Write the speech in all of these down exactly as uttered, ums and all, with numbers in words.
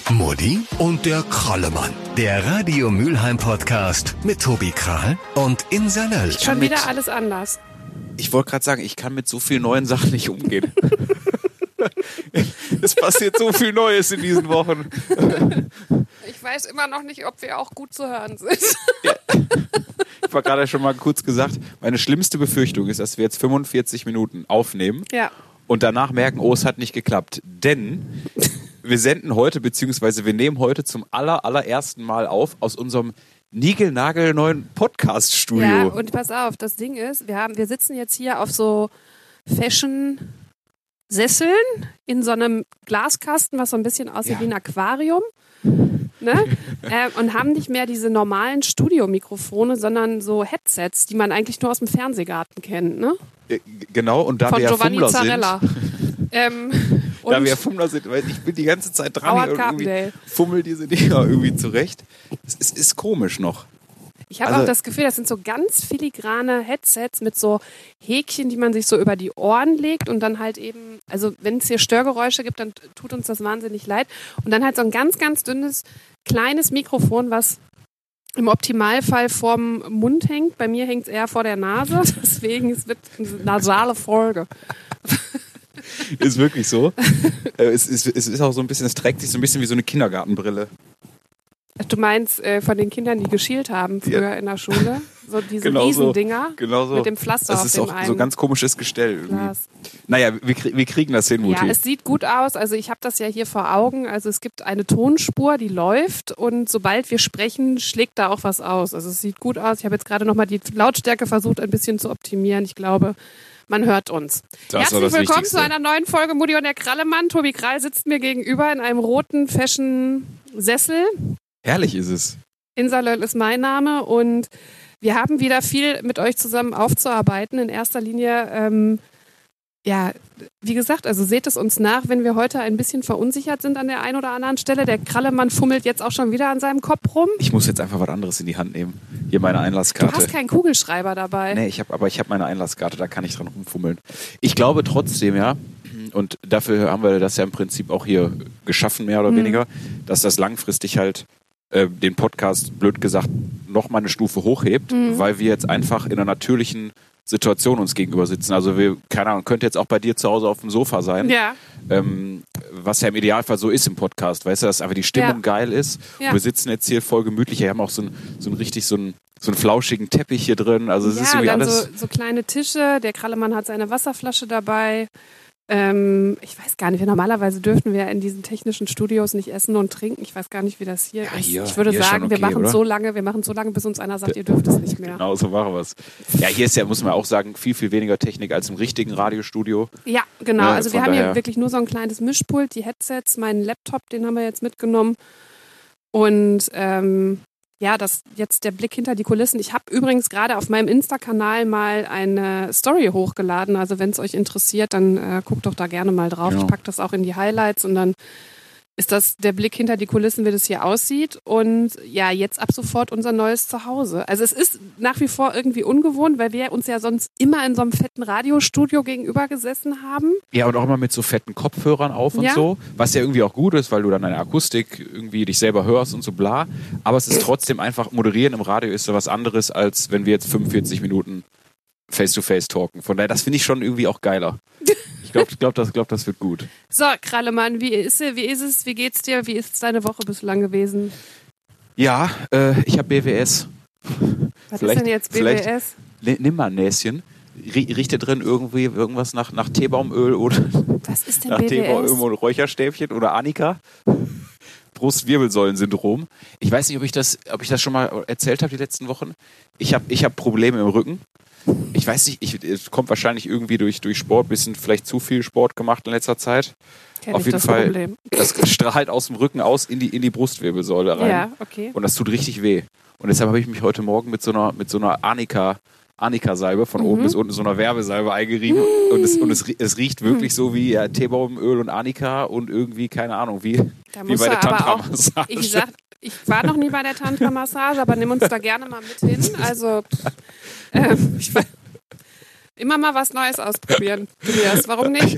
Mutti und der Krallemann. Der Radio Mülheim Podcast mit Tobi Krahl und Insa Löll. Schon wieder alles anders. Ich wollte gerade sagen, ich kann mit so vielen neuen Sachen nicht umgehen. Es passiert so viel Neues in diesen Wochen. Ich weiß immer noch nicht, ob wir auch gut zu hören sind. Ja. Ich war gerade schon mal kurz gesagt, meine schlimmste Befürchtung ist, dass wir jetzt fünfundvierzig Minuten aufnehmen Ja. und danach merken, oh, es hat nicht geklappt. Denn wir senden heute, beziehungsweise wir nehmen heute zum aller, allerersten Mal auf aus unserem niegelnagelneuen Podcast-Studio. Ja, und pass auf, das Ding ist, wir haben, wir sitzen jetzt hier auf so Fashion-Sesseln in so einem Glaskasten, was so ein bisschen aussieht Ja. wie ein Aquarium. Ne? äh, und haben nicht mehr diese normalen Studiomikrofone, sondern so Headsets, die man eigentlich nur aus dem Fernsehgarten kennt. Ne? Äh, Genau, und da Von wir ja Giovanni Fummler Zarella. sind, ähm, da und wir ja Fummler sind, weil ich bin die ganze Zeit dran Howard hier und irgendwie Carpendale. fummel diese Dinger irgendwie zurecht. Es ist, ist komisch noch. Ich habe Also- auch das Gefühl, das sind so ganz filigrane Headsets mit so Häkchen, die man sich so über die Ohren legt und dann halt eben, also wenn es hier Störgeräusche gibt, dann tut uns das wahnsinnig leid. Und dann halt so ein ganz, ganz dünnes, kleines Mikrofon, was im Optimalfall vorm Mund hängt. Bei mir hängt es eher vor der Nase, deswegen es wird eine nasale Folge. Ist wirklich so. Äh, es, ist, es ist auch so ein bisschen, es trägt sich so ein bisschen wie so eine Kindergartenbrille. Du meinst äh, von den Kindern, die geschielt haben früher in der Schule? So diese Genau so. Riesendinger Genau so. mit dem Pflaster Das auf ist dem auch einen so ein ganz komisches Gestell. Irgendwie. Glas. Naja, wir, krie- wir kriegen das hin, Mutti. Ja, es sieht gut aus. Also ich habe das ja hier vor Augen. Also es gibt eine Tonspur, die läuft und sobald wir sprechen, schlägt da auch was aus. Also es sieht gut aus. Ich habe jetzt gerade nochmal die Lautstärke versucht, ein bisschen zu optimieren. Ich glaube, man hört uns. Das war Herzlich das willkommen Wichtigste. zu einer neuen Folge Mutti und der Krallemann. Tobi Krall sitzt mir gegenüber in einem roten Fashion-Sessel. Herrlich ist es. Insa Löll ist mein Name und wir haben wieder viel mit euch zusammen aufzuarbeiten. In erster Linie, ähm, ja, wie gesagt, also seht es uns nach, wenn wir heute ein bisschen verunsichert sind an der einen oder anderen Stelle. Der Krallemann fummelt jetzt auch schon wieder an seinem Kopf rum. Ich muss jetzt einfach was anderes in die Hand nehmen. Hier meine Du Einlasskarte. hast keinen Kugelschreiber dabei. Nee, ich hab, aber ich habe meine Einlasskarte, da kann ich dran rumfummeln. Ich glaube trotzdem, ja, und dafür haben wir das ja im Prinzip auch hier geschaffen, mehr oder Mhm. weniger, dass das langfristig halt äh, den Podcast, blöd gesagt, noch mal eine Stufe hochhebt, Mhm. weil wir jetzt einfach in einer natürlichen Situation uns gegenüber sitzen. Also wir, keine Ahnung, könnte jetzt auch bei dir zu Hause auf dem Sofa sein, Ja, ähm, was ja im Idealfall so ist im Podcast, weißt du, dass einfach die Stimmung Ja. geil ist. Ja. Und wir sitzen jetzt hier voll gemütlich, wir haben auch so einen so einen richtig so einen, so einen flauschigen Teppich hier drin, also es ist ja irgendwie dann alles... so, so kleine Tische. Der Krallemann hat seine Wasserflasche dabei. Ähm, ich weiß gar nicht, normalerweise dürften wir in diesen technischen Studios nicht essen und trinken. Ich weiß gar nicht, wie das hier Ja, ist. hier- ich würde hier ist sagen, schon wir okay, machen oder? so lange, wir machen so lange, bis uns einer sagt, ihr dürft es nicht mehr. Genau, so machen wir es. Ja, hier ist ja, muss man auch sagen, viel, viel weniger Technik als im richtigen Radiostudio. Ja, genau. Ja, Also wir von haben hier daher- wirklich nur so ein kleines Mischpult, die Headsets, meinen Laptop, den haben wir jetzt mitgenommen. Und ähm, ja, das jetzt der Blick hinter die Kulissen. Ich habe übrigens gerade auf meinem Insta-Kanal mal eine Story hochgeladen. Also wenn es euch interessiert, dann äh, guckt doch da gerne mal drauf. Genau. Ich packe das auch in die Highlights und dann ist das der Blick hinter die Kulissen, wie das hier aussieht. Und ja, jetzt ab sofort unser neues Zuhause. Also es ist nach wie vor irgendwie ungewohnt, weil wir uns ja sonst immer in so einem fetten Radiostudio gegenüber gesessen haben. Ja, und auch immer mit so fetten Kopfhörern auf und Ja. so, was ja irgendwie auch gut ist, weil du dann deine Akustik irgendwie dich selber hörst und so bla. Aber es ist trotzdem einfach, moderieren im Radio ist so was anderes, als wenn wir jetzt fünfundvierzig Minuten Face-to-Face talken. Von daher, das finde ich schon irgendwie auch geiler. Ich glaube, ich glaub, das, glaub, das wird gut. So, Krallemann, wie ist, wie ist es? Wie geht's dir? Wie ist deine Woche bislang gewesen? Ja, äh, ich habe B W S. Was Vielleicht- ist denn jetzt B W S? N- Nimm mal ein Näschen. Rie- Riecht da drin irgendwie irgendwas nach, nach Teebaumöl oder Was ist denn nach B W Teebaumöl S? und Räucherstäbchen oder Annika? Brustwirbelsäulensyndrom. Ich weiß nicht, ob ich das, ob ich das schon mal erzählt habe die letzten Wochen. Ich habe ich hab Probleme im Rücken. Ich weiß nicht, ich, es kommt wahrscheinlich irgendwie durch, durch Sport, bisschen vielleicht zu viel Sport gemacht in letzter Zeit. Kenn Auf ich jeden das Fall, Problem. das strahlt aus dem Rücken aus in die, in die Brustwirbelsäule rein. Ja, okay. Und das tut richtig weh. Und deshalb habe ich mich heute Morgen mit so einer, mit so einer Annika, Annika-Salbe von Mhm. oben bis unten so einer Werbesalbe eingerieben. Und, es, und es, rie- es riecht wirklich so wie ja, Teebaumöl und Annika und irgendwie, keine Ahnung, wie, Da wie musst bei du der aber auch, Tantra-Massage. ich sag, ich war noch nie bei der Tantra-Massage, aber nimm uns da gerne mal mit hin. Also, ähm, ich, immer mal was Neues ausprobieren, Tobias. Warum nicht?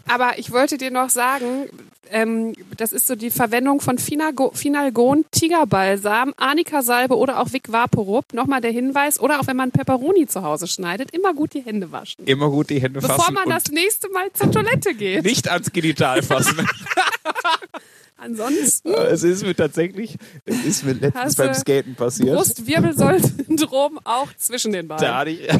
Aber ich wollte dir noch sagen, ähm, das ist so die Verwendung von Finago- Finalgon, Tigerbalsam, Arnika-Salbe oder auch Vic Vaporub. Nochmal der Hinweis, oder auch wenn man Pepperoni zu Hause schneidet, immer gut die Hände waschen. Immer gut die Hände fassen. Bevor man und das nächste Mal zur Toilette geht. nicht ans Genital fassen. Ansonsten Es ist mir tatsächlich, es ist mir letztens Hast beim du Skaten passiert. Brustwirbelsäulen-Syndrom auch zwischen den Beinen. Da hatte ich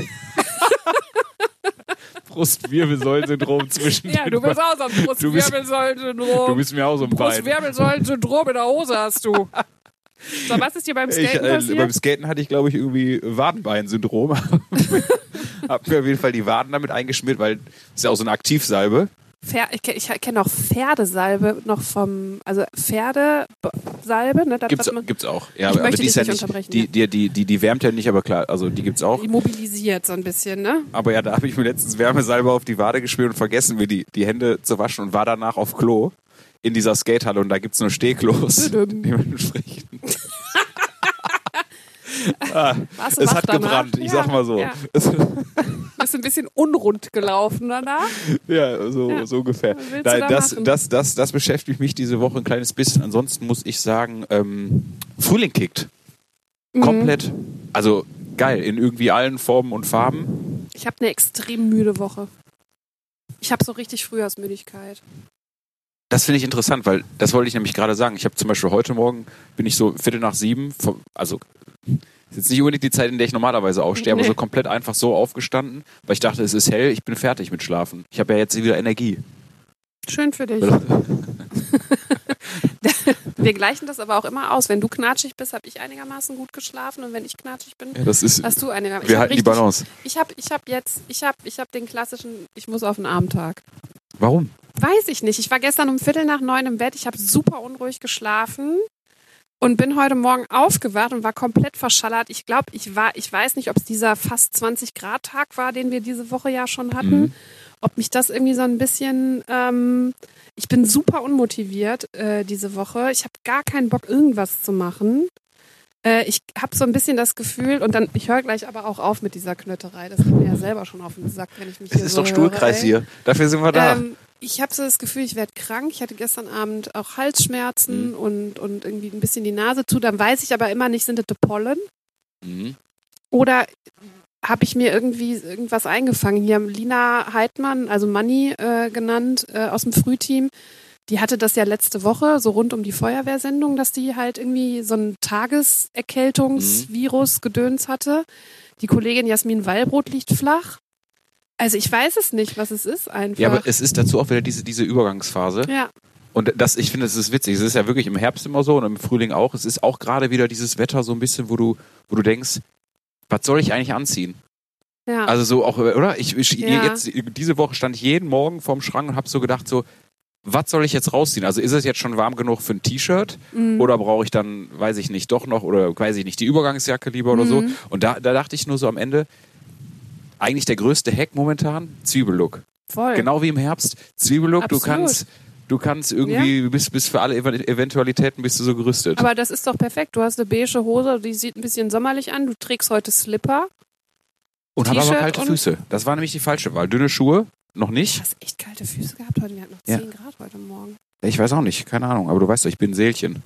Brustwirbelsäulen-Syndrom zwischen Ja, den du bist Beinen. auch so ein Brustwirbelsäulen-Syndrom. Du bist mir auch so ein Bein. Brustwirbelsäulen-Syndrom in der Hose hast du. So, was ist dir beim Ich, Skaten äh, passiert? beim Skaten hatte ich, glaube ich, irgendwie Wadenbein-Syndrom. Hab mir auf jeden Fall die Waden damit eingeschmiert, weil es ist ja auch so eine Aktivsalbe. Pfer- ich kenne ich kenn auch Pferdesalbe noch vom, also Pferdesalbe, ne? Das, Gibt's, was man, gibt's auch. Ja, Ich aber möchte die dich ist ja nicht nicht, unterbrechen, die, ja. die, die, die, die wärmt ja nicht, aber klar, also die gibt's auch. die mobilisiert so ein bisschen, ne? Aber ja, da habe ich mir letztens Wärmesalbe auf die Wade geschmiert und vergessen, mir die, die Hände zu waschen und war danach auf Klo in dieser Skatehalle und da gibt's nur Stehklos. Dementsprechend. ah, Warst du es wach hat danach? gebrannt, ich Ja, sag mal so. ja. Bist ein bisschen unrund gelaufen danach. Ja, so, Ja. so ungefähr. Was willst du Nein, da das, machen? das, das, das beschäftigt mich diese Woche ein kleines bisschen. Ansonsten muss ich sagen, ähm, Frühling kickt. Mhm. Komplett. Also geil, in irgendwie allen Formen und Farben. Ich habe eine extrem müde Woche. Ich habe so richtig Frühjahrsmüdigkeit. Das finde ich interessant, weil das wollte ich nämlich gerade sagen. Ich habe zum Beispiel heute Morgen, bin ich so Viertel nach sieben, vom, also ist jetzt nicht unbedingt die Zeit, in der ich normalerweise aufstehe, Nee. aber so komplett einfach so aufgestanden, weil ich dachte, es ist hell, ich bin fertig mit Schlafen. Ich habe ja jetzt wieder Energie. Schön für dich. Wir gleichen das aber auch immer aus. Wenn du knatschig bist, habe ich einigermaßen gut geschlafen und wenn ich knatschig bin, Ja, das ist, hast du einigermaßen. Ich wir hab halten die richtig- Balance. Ich habe ich hab jetzt, ich habe ich hab den klassischen, ich muss auf den Abendtag. Warum? Weiß ich nicht. Ich war gestern um Viertel nach neun im Bett. Ich habe super unruhig geschlafen und bin heute Morgen aufgewacht und war komplett verschallert. Ich glaube, ich war, ich weiß nicht, ob es dieser fast zwanzig Grad Tag war, den wir diese Woche ja schon hatten. Mhm. Ob mich das irgendwie so ein bisschen, ähm, ich bin super unmotiviert äh, diese Woche. Ich habe gar keinen Bock, irgendwas zu machen. Äh, ich habe so ein bisschen das Gefühl, und dann, ich höre gleich aber auch auf mit dieser Knötterei. Das geht mir ja selber schon auf den Sack, wenn ich mich Es hier ist so doch Stuhlkreis höre, ey. hier. Dafür sind wir da. Ähm, ich habe so das Gefühl, ich werde krank. Ich hatte gestern Abend auch Halsschmerzen Mhm. und, und irgendwie ein bisschen die Nase zu. Dann weiß ich aber immer nicht, sind das die Pollen? Mhm. Oder habe ich mir irgendwie irgendwas eingefangen? Hier Lina Heidmann, also Manni äh, genannt, äh, aus dem Frühteam, die hatte das ja letzte Woche, so rund um die Feuerwehrsendung, dass die halt irgendwie so ein Tageserkältungsvirus-Gedöns hatte. Die Kollegin Jasmin Wallbrot liegt flach. Also ich weiß es nicht, was es ist einfach. Ja, aber es ist dazu auch wieder diese, diese Übergangsphase. Ja. Und das, ich finde, es ist witzig. Es ist ja wirklich im Herbst immer so und im Frühling auch. Es ist auch gerade wieder dieses Wetter so ein bisschen, wo du, wo du denkst, was soll ich eigentlich anziehen? Ja. Also so auch, oder? Ich, ich Ja. jetzt, diese Woche stand ich jeden Morgen vorm Schrank und habe so gedacht, so, was soll ich jetzt rausziehen? Also ist es jetzt schon warm genug für ein T-Shirt? Mhm. Oder brauche ich dann, weiß ich nicht, doch noch, oder weiß ich nicht, die Übergangsjacke lieber oder so? Mhm. Und da, da dachte ich nur so am Ende, eigentlich der größte Hack momentan, Zwiebellook. Voll. Genau wie im Herbst, Zwiebellook, du Absolut. kannst, du kannst irgendwie, bis, bis für alle Ev- Eventualitäten bist du so gerüstet. Aber das ist doch perfekt. Du hast eine beige Hose, die sieht ein bisschen sommerlich an. Du trägst heute Slipper. und habe aber T-Shirt kalte und- Füße. Das war nämlich die falsche Wahl. Dünne Schuhe, noch Du nicht. hast echt kalte Füße gehabt heute. Wir hatten noch Ja. zehn Grad heute Morgen. Ich weiß auch nicht, keine Ahnung, aber du weißt doch, ich bin ein Seelchen.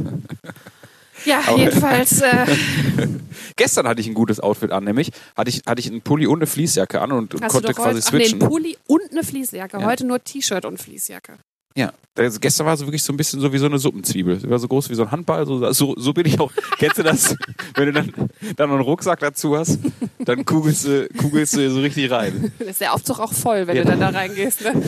Ja, Aber- jedenfalls. Äh, Gestern hatte ich ein gutes Outfit an, nämlich hatte ich, hatte ich einen Pulli und eine Fließjacke an und, und hast konnte du doch quasi heute, ach nee, switchen. einen Pulli und eine Fließjacke. Ja. Heute nur T-Shirt und Fließjacke. Ja, also gestern war es wirklich so ein bisschen so wie so eine Suppenzwiebel. Sie war so groß wie so ein Handball. So, so, so bin ich auch. Kennst du das? Wenn du dann, dann noch einen Rucksack dazu hast, dann kugelst du, kugelst du so richtig rein. Dann ist der Aufzug auch voll, wenn Ja. du dann da reingehst. Ne?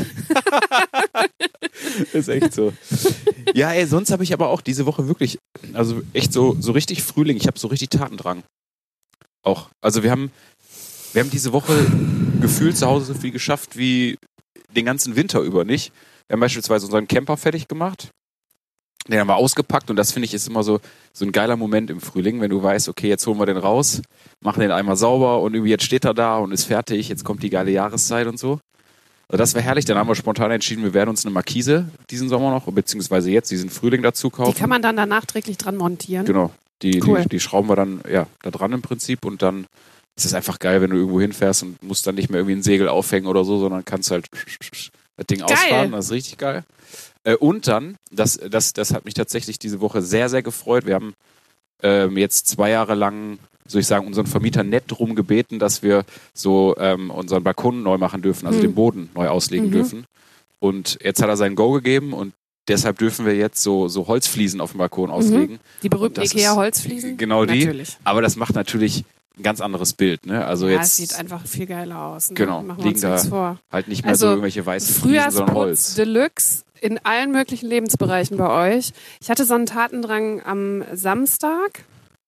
Ist echt so. Ja, ey, sonst habe ich aber auch diese Woche wirklich, also echt so, so richtig Frühling. Ich habe so richtig Tatendrang. Auch. Also wir haben, wir haben diese Woche gefühlt zu Hause so viel geschafft wie den ganzen Winter über nicht. Wir haben beispielsweise unseren Camper fertig gemacht. Den haben wir ausgepackt und das finde ich ist immer so, so ein geiler Moment im Frühling, wenn du weißt, okay, jetzt holen wir den raus, machen den einmal sauber und irgendwie jetzt steht er da und ist fertig, jetzt kommt die geile Jahreszeit und so. Also das wäre herrlich, dann haben wir spontan entschieden, wir werden uns eine Markise diesen Sommer noch, beziehungsweise jetzt diesen Frühling dazu kaufen. Die kann man dann da nachträglich dran montieren. Genau, die, Cool. die, die schrauben wir dann ja, da dran im Prinzip und dann ist es einfach geil, wenn du irgendwo hinfährst und musst dann nicht mehr irgendwie ein Segel aufhängen oder so, sondern kannst halt das Ding Geil. ausfahren, das ist richtig geil. Äh, und dann, das, das, das hat mich tatsächlich diese Woche sehr, sehr gefreut. Wir haben ähm, jetzt zwei Jahre lang, soll ich sagen, unseren Vermieter nett drum gebeten, dass wir so ähm, unseren Balkon neu machen dürfen, also Mhm. den Boden neu auslegen Mhm. dürfen. Und jetzt hat er sein Go gegeben und deshalb dürfen wir jetzt so, so Holzfliesen auf dem Balkon auslegen. Die berühmten Und das Ikea-Holzfliesen? ist- Genau die. Natürlich. Aber das macht natürlich ein ganz anderes Bild. Ne? Also Ja, jetzt es sieht einfach viel geiler aus. Ne? Genau, Machen wir liegen uns da nichts vor. halt nicht mehr Also, so irgendwelche weißen Fliesen, sondern Frühjahrsputz Holz. Deluxe in allen möglichen Lebensbereichen bei euch. Ich hatte so einen Tatendrang am Samstag.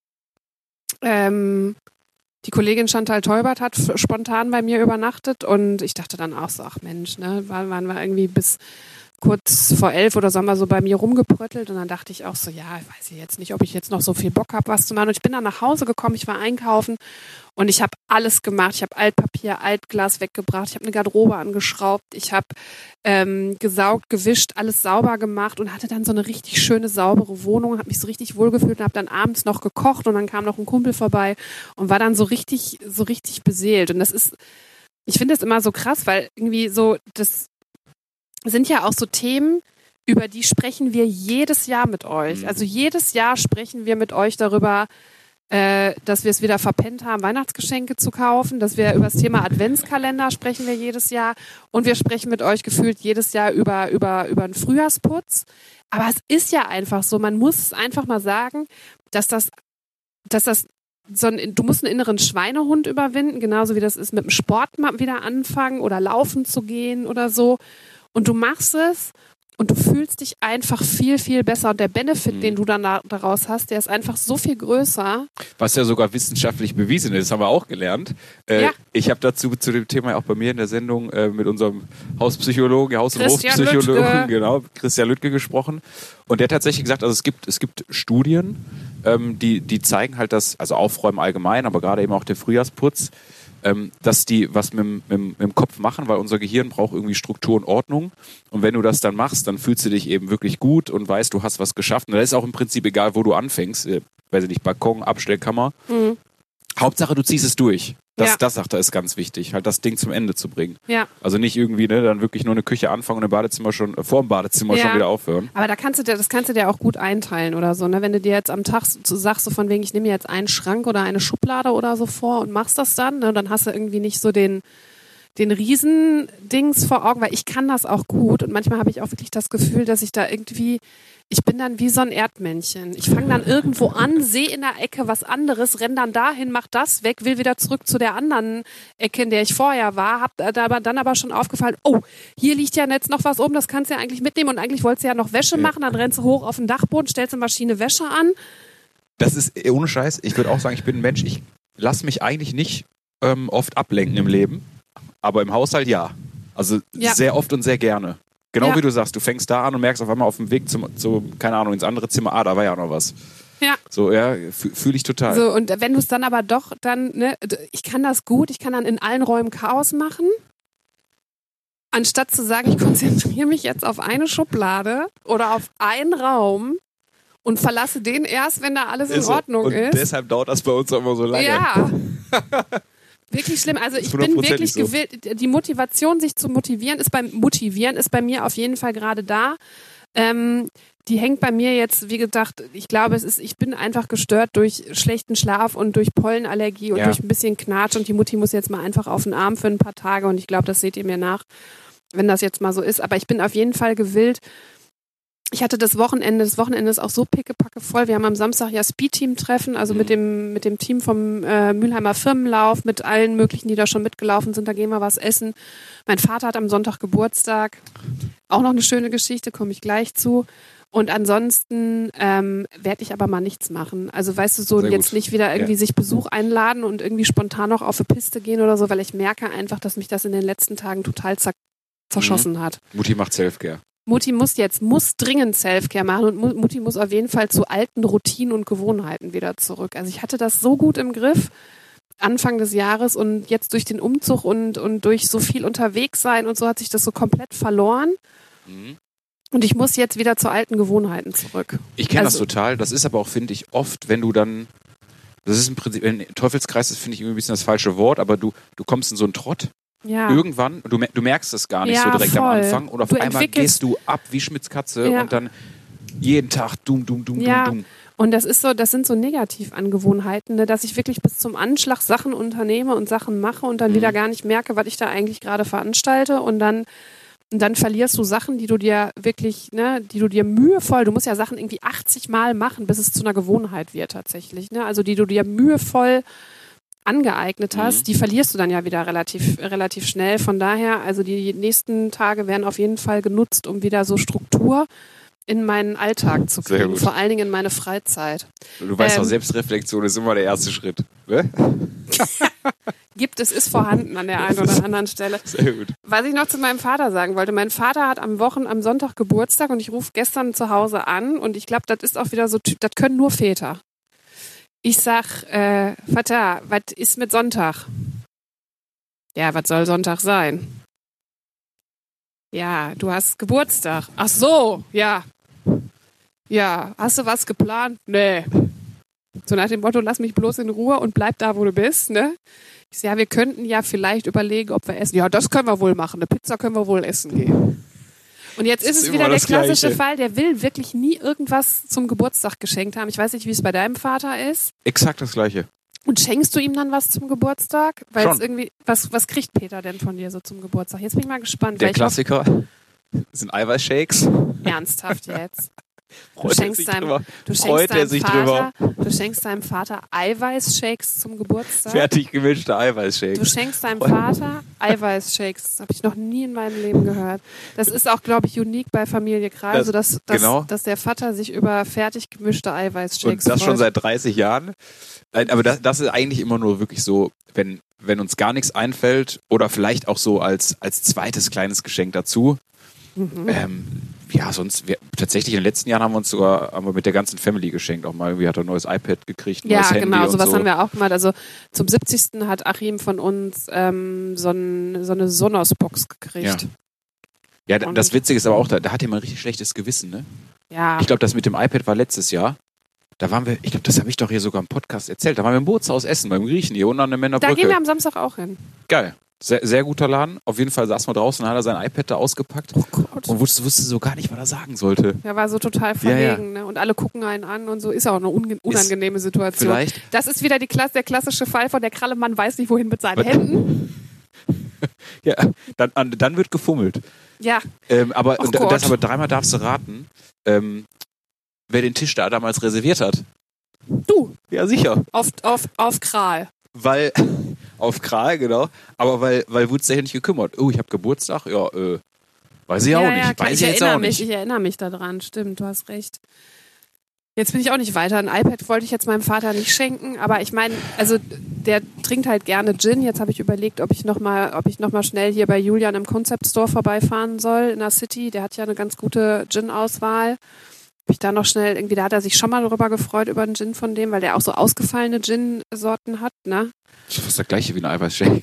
Ähm, die Kollegin Chantal Teubert hat f- spontan bei mir übernachtet und ich dachte dann auch so, ach Mensch, ne, waren, waren wir irgendwie bis kurz vor elf oder so haben wir so bei mir rumgebröttelt und dann dachte ich auch so, ja, ich weiß jetzt nicht, ob ich jetzt noch so viel Bock habe, was zu machen. Und ich bin dann nach Hause gekommen, ich war einkaufen und ich habe alles gemacht. Ich habe Altpapier, Altglas weggebracht, ich habe eine Garderobe angeschraubt, ich habe ähm, gesaugt, gewischt, alles sauber gemacht und hatte dann so eine richtig schöne, saubere Wohnung, habe mich so richtig wohlgefühlt und habe dann abends noch gekocht und dann kam noch ein Kumpel vorbei und war dann so richtig, so richtig beseelt. Und das ist, ich finde das immer so krass, weil irgendwie so, das sind ja auch so Themen, über die sprechen wir jedes Jahr mit euch. Mhm. Also jedes Jahr sprechen wir mit euch darüber, äh, dass wir es wieder verpennt haben, Weihnachtsgeschenke zu kaufen, dass wir über das Thema Adventskalender sprechen wir jedes Jahr und wir sprechen mit euch gefühlt jedes Jahr über, über, über einen Frühjahrsputz. Aber es ist ja einfach so, man muss es einfach mal sagen, dass das, dass das so ein, du musst einen inneren Schweinehund überwinden, genauso wie das ist mit dem Sport mal wieder anfangen oder laufen zu gehen oder so. Und du machst es und du fühlst dich einfach viel, viel besser. Und der Benefit, Mhm. den du dann da, daraus hast, der ist einfach so viel größer. Was ja sogar wissenschaftlich bewiesen ist, das haben wir auch gelernt. Äh, Ja. Ich habe dazu zu dem Thema ja auch bei mir in der Sendung äh, mit unserem Hauspsychologen, Haus- und Christian Hofpsychologen, Lüttke. genau, Christian Lüttke gesprochen. Und der hat tatsächlich gesagt, also es gibt, es gibt Studien, ähm, die, die zeigen halt, dass, also Aufräumen allgemein, aber gerade eben auch der Frühjahrsputz, ähm, dass die was mit, dem- mit, dem- mit dem Kopf machen, weil unser Gehirn braucht irgendwie Struktur und Ordnung. Und wenn du das dann machst, dann fühlst du dich eben wirklich gut und weißt, du hast was geschafft. Und da ist auch im Prinzip egal, wo du anfängst. Äh, weiß ich nicht, Balkon, Abstellkammer. Mhm. Hauptsache, du ziehst es durch. Das, Ja. das sagt er, ist ganz wichtig, halt das Ding zum Ende zu bringen. Ja. Also nicht irgendwie, ne, dann wirklich nur eine Küche anfangen und im Badezimmer schon, äh, vor dem Badezimmer Ja. schon wieder aufhören. Aber da kannst du dir, das kannst du dir auch gut einteilen oder so, ne? Wenn du dir jetzt am Tag so sagst, so von wegen, ich nehme mir jetzt einen Schrank oder eine Schublade oder so vor und machst das dann, ne? Dann hast du irgendwie nicht so den, den Riesendings vor Augen, weil ich kann das auch gut und manchmal habe ich auch wirklich das Gefühl, dass ich da irgendwie, ich bin dann wie so ein Erdmännchen. Ich fange dann irgendwo an, sehe in der Ecke was anderes, renn dann dahin, mach das weg, will wieder zurück zu der anderen Ecke, in der ich vorher war, hab da aber dann aber schon aufgefallen, oh, hier liegt ja jetzt noch was oben, das kannst du ja eigentlich mitnehmen und eigentlich wolltest du ja noch Wäsche machen, dann rennst du hoch auf den Dachboden, stellst eine Maschine Wäsche an. Das ist äh, ohne Scheiß, ich würde auch sagen, ich bin ein Mensch, ich lasse mich eigentlich nicht ähm, oft ablenken im Leben, aber im Haushalt ja. Also Ja. sehr oft und sehr gerne. Genau Ja. wie du sagst, du fängst da an und merkst auf einmal auf dem Weg zum, zum, keine Ahnung, ins andere Zimmer, ah, da war ja noch was. Ja. So, ja, fü- fühle ich total. So, und wenn du es dann aber doch dann, ne, ich kann das gut, ich kann dann in allen Räumen Chaos machen. Anstatt zu sagen, ich konzentriere mich jetzt auf eine Schublade oder auf einen Raum und verlasse den erst, wenn da alles in Ist so. Ordnung und ist. deshalb dauert das bei uns auch immer so lange. Ja. Wirklich schlimm. Also ich bin hundertprozentig wirklich so. gewillt, die Motivation, sich zu motivieren, ist beim Motivieren ist bei mir auf jeden Fall gerade da. Ähm, die hängt bei mir jetzt, wie gesagt, ich glaube, es ist, ich bin einfach gestört durch schlechten Schlaf und durch Pollenallergie und Ja. durch ein bisschen Knatsch und die Mutti muss jetzt mal einfach auf den Arm für ein paar Tage und ich glaube, das seht ihr mir nach, wenn das jetzt mal so ist. Aber ich bin auf jeden Fall gewillt. Ich hatte das Wochenende, das Wochenende ist auch so pickepacke voll. Wir haben am Samstag ja Speed-Team-Treffen, also mit dem, mit dem Team vom äh, Mülheimer Firmenlauf, mit allen möglichen, die da schon mitgelaufen sind. Da gehen wir was essen. Mein Vater hat am Sonntag Geburtstag. Auch noch eine schöne Geschichte, komme ich gleich zu. Und ansonsten ähm, werde ich aber mal nichts machen. Also weißt du, so Sehr jetzt gut. nicht wieder irgendwie Ja. sich Besuch einladen und irgendwie spontan noch auf eine Piste gehen oder so, weil ich merke einfach, dass mich das in den letzten Tagen total zer zerschossen hat. Mutti macht Selfcare. Mutti muss jetzt, muss dringend Selfcare machen und Mu- Mutti muss auf jeden Fall zu alten Routinen und Gewohnheiten wieder zurück. Also ich hatte das so gut im Griff Anfang des Jahres und jetzt durch den Umzug und, und durch so viel unterwegs sein und so hat sich das so komplett verloren. Mhm. Und ich muss jetzt wieder zu alten Gewohnheiten zurück. Ich kenne Also- das total. Das ist aber auch, finde ich, oft, wenn du dann, das ist im Prinzip, ein Teufelskreis ist, finde ich, irgendwie ein bisschen das falsche Wort, aber du, du kommst in so einen Trott Ja. irgendwann, du, mer- du merkst es gar nicht Ja, so direkt voll. am Anfang und auf Du einmal entwickelst- gehst du ab wie Schmitz Katze Ja. und dann jeden Tag dumm, dumm, dumm, Ja. dumm, dumm. Und das ist so, das sind so Negativangewohnheiten, ne, dass ich wirklich bis zum Anschlag Sachen unternehme und Sachen mache und dann Mhm. wieder gar nicht merke, was ich da eigentlich gerade veranstalte und dann und dann verlierst du Sachen, die du dir wirklich, ne, die du dir mühevoll, du musst ja Sachen irgendwie achtzig Mal machen, bis es zu einer Gewohnheit wird tatsächlich, ne, also die du dir mühevoll angeeignet hast, Mhm. die verlierst du dann ja wieder relativ, relativ schnell. Von daher, also die nächsten Tage werden auf jeden Fall genutzt, um wieder so Struktur in meinen Alltag zu Sehr kriegen, gut. vor allen Dingen in meine Freizeit. Du weißt Ähm. doch, Selbstreflexion ist immer der erste Schritt. Ne? Gibt es, ist vorhanden an der einen oder anderen Stelle. Sehr gut. Was ich noch zu meinem Vater sagen wollte, mein Vater hat am Wochen, am Sonntag Geburtstag und ich rufe gestern zu Hause an und ich glaube, das ist auch wieder so, ty- das können nur Väter. Ich sag, äh, Vater, was ist mit Sonntag? Ja, was soll Sonntag sein? Ja, du hast Geburtstag. Ach so, ja. Ja, hast du was geplant? Nee. So nach dem Motto, lass mich bloß in Ruhe und bleib da, wo du bist, ne? Ich sag, ja, wir könnten ja vielleicht überlegen, ob wir essen. Ja, das können wir wohl machen. Eine Pizza können wir wohl essen gehen. Und jetzt ist Das ist es immer wieder der das klassische Gleiche. Fall, der will wirklich nie irgendwas zum Geburtstag geschenkt haben. Ich weiß nicht, wie es bei deinem Vater ist. Exakt das Gleiche. Und schenkst du ihm dann was zum Geburtstag? Weil es Schon. irgendwie, was, was kriegt Peter denn von dir so zum Geburtstag? Jetzt bin ich mal gespannt. Der weil ich hoffe- Klassiker sind Eiweißshakes. Ernsthaft jetzt. Du Freut er schenkst sich deinem, drüber. du schenkst Freut er deinem sich Vater, du schenkst deinem Vater Eiweißshakes zum Geburtstag. Fertig gemischte Du Eiweißshakes. schenkst deinem Vater Eiweißshakes. Das habe ich noch nie in meinem Leben gehört. Das ist auch, glaube ich, unique bei Familie Kral, Das- so dass, dass, genau. dass der Vater sich über fertig gemischte Eiweißshakes Und das schon freut. seit dreißig Jahren. Nein, aber das, das ist eigentlich immer nur wirklich so, wenn, wenn uns gar nichts einfällt oder vielleicht auch so als, als zweites kleines Geschenk dazu. Mhm. Ähm, ja, sonst, wir, tatsächlich in den letzten Jahren haben wir uns sogar haben wir mit der ganzen Family geschenkt. Auch mal irgendwie hat er ein neues iPad gekriegt, ein Ja, neues Handy genau, und sowas so. haben wir auch gemacht. Also zum siebzigsten hat Achim von uns ähm, so, ein, so eine Sonos-Box gekriegt. Ja, da- Und- das Witzige ist aber auch, da, da hat er mal ein richtig schlechtes Gewissen, ne? Ja. Ich glaube, das mit dem iPad war letztes Jahr. Da waren wir, ich glaube, das habe ich doch hier sogar im Podcast erzählt. Da waren wir im Bootshaus Essen, beim Griechen, hier unten an der Da Männerbrücke. gehen wir am Samstag auch hin. Geil. Sehr, sehr guter Laden. Auf jeden Fall saßen wir draußen und hat er sein iPad da ausgepackt Oh Gott. und wusste, wusste so gar nicht, was er sagen sollte. Er war so total Ja, ja. verlegen, ne? Und alle gucken einen an und so. Ist auch eine unge- unangenehme Situation. Vielleicht. Das ist wieder die Klasse, der klassische Fall von der Krallemann weiß nicht, wohin mit seinen Was? Händen. Ja, dann, an- dann wird gefummelt. Ja, Ähm, aber Oh und das Gott. aber dreimal darfst du raten, ähm, wer den Tisch da damals reserviert hat. du, Ja, sicher. auf, auf, auf Kral. Weil, auf Kral, genau. Aber weil, weil wurde es ja nicht gekümmert. Oh, ich habe Geburtstag? Ja, äh, weiß ich auch ja, nicht. ja, klar. weiß ich ich jetzt erinnere auch mich, nicht. ich erinnere mich daran. Stimmt, du hast recht. Jetzt bin ich auch nicht weiter. Ein iPad wollte ich jetzt meinem Vater nicht schenken, aber ich meine, also der trinkt halt gerne Gin. Jetzt habe ich überlegt, ob ich noch mal, ob ich noch mal schnell hier bei Julian im Concept Store vorbeifahren soll in der City. Der hat ja eine ganz gute Gin-Auswahl. Ob ich da noch schnell irgendwie, da hat er sich schon mal darüber gefreut über einen Gin von dem, weil der auch so ausgefallene Gin-Sorten hat, ne? Das ist das gleiche wie ein Eiweißshake.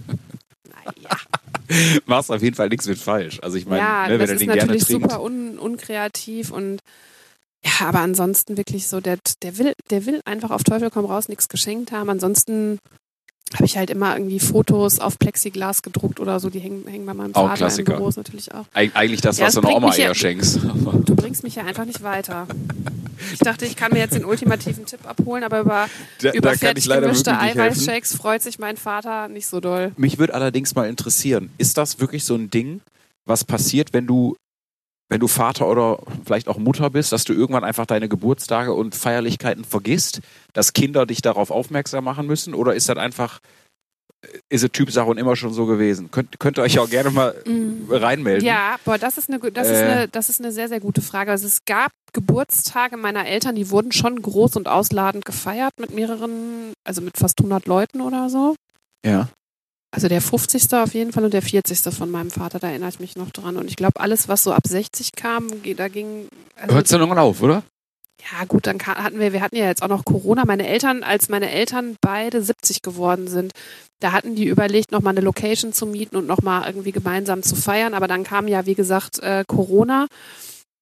Naja. Machst auf jeden Fall nichts mit falsch. Also ich meine, Ja, ne, wenn das er ist den gerne natürlich trinkt. super un, unkreativ und ja, aber ansonsten wirklich so, der, der will, der will einfach auf Teufel komm raus nichts geschenkt haben. Ansonsten habe ich halt immer irgendwie Fotos auf Plexiglas gedruckt oder so, die hängen, hängen bei meinem Auch Vater Klassiker. im Büro natürlich auch. Eig eigentlich das, Ja, was das du einer bringt Oma mich ja- eher schenkst. Du bringst mich ja einfach nicht weiter. Ich dachte, ich kann mir jetzt den ultimativen Tipp abholen, aber über, Da, über da kann fertig ich leider gemischte wirklich nicht helfen. Eiweißshakes freut sich mein Vater nicht so doll. Mich würde allerdings mal interessieren, ist das wirklich so ein Ding, was passiert, wenn du, wenn du Vater oder vielleicht auch Mutter bist, dass du irgendwann einfach deine Geburtstage und Feierlichkeiten vergisst, dass Kinder dich darauf aufmerksam machen müssen? Oder ist das einfach, ist es Typsache und immer schon so gewesen? Könnt, könnt ihr euch auch gerne mal reinmelden. Ja, boah, das ist eine, gu- das ist Äh. eine, das ist eine sehr, sehr gute Frage. Also es gab Geburtstage meiner Eltern, die wurden schon groß und ausladend gefeiert mit mehreren, also mit fast hundert Leuten oder so. Ja. Also der fünfzigste auf jeden Fall und der vierzigste von meinem Vater, da erinnere ich mich noch dran. Und ich glaube, alles, was so ab sechzig kam, ge- da ging... Also, Hört es dann irgendwann auf, oder? ja gut, dann ka- hatten wir, wir hatten ja jetzt auch noch Corona. Meine Eltern, als meine Eltern beide siebzig geworden sind, da hatten die überlegt, nochmal eine Location zu mieten und nochmal irgendwie gemeinsam zu feiern. Aber dann kam ja, wie gesagt, äh, Corona.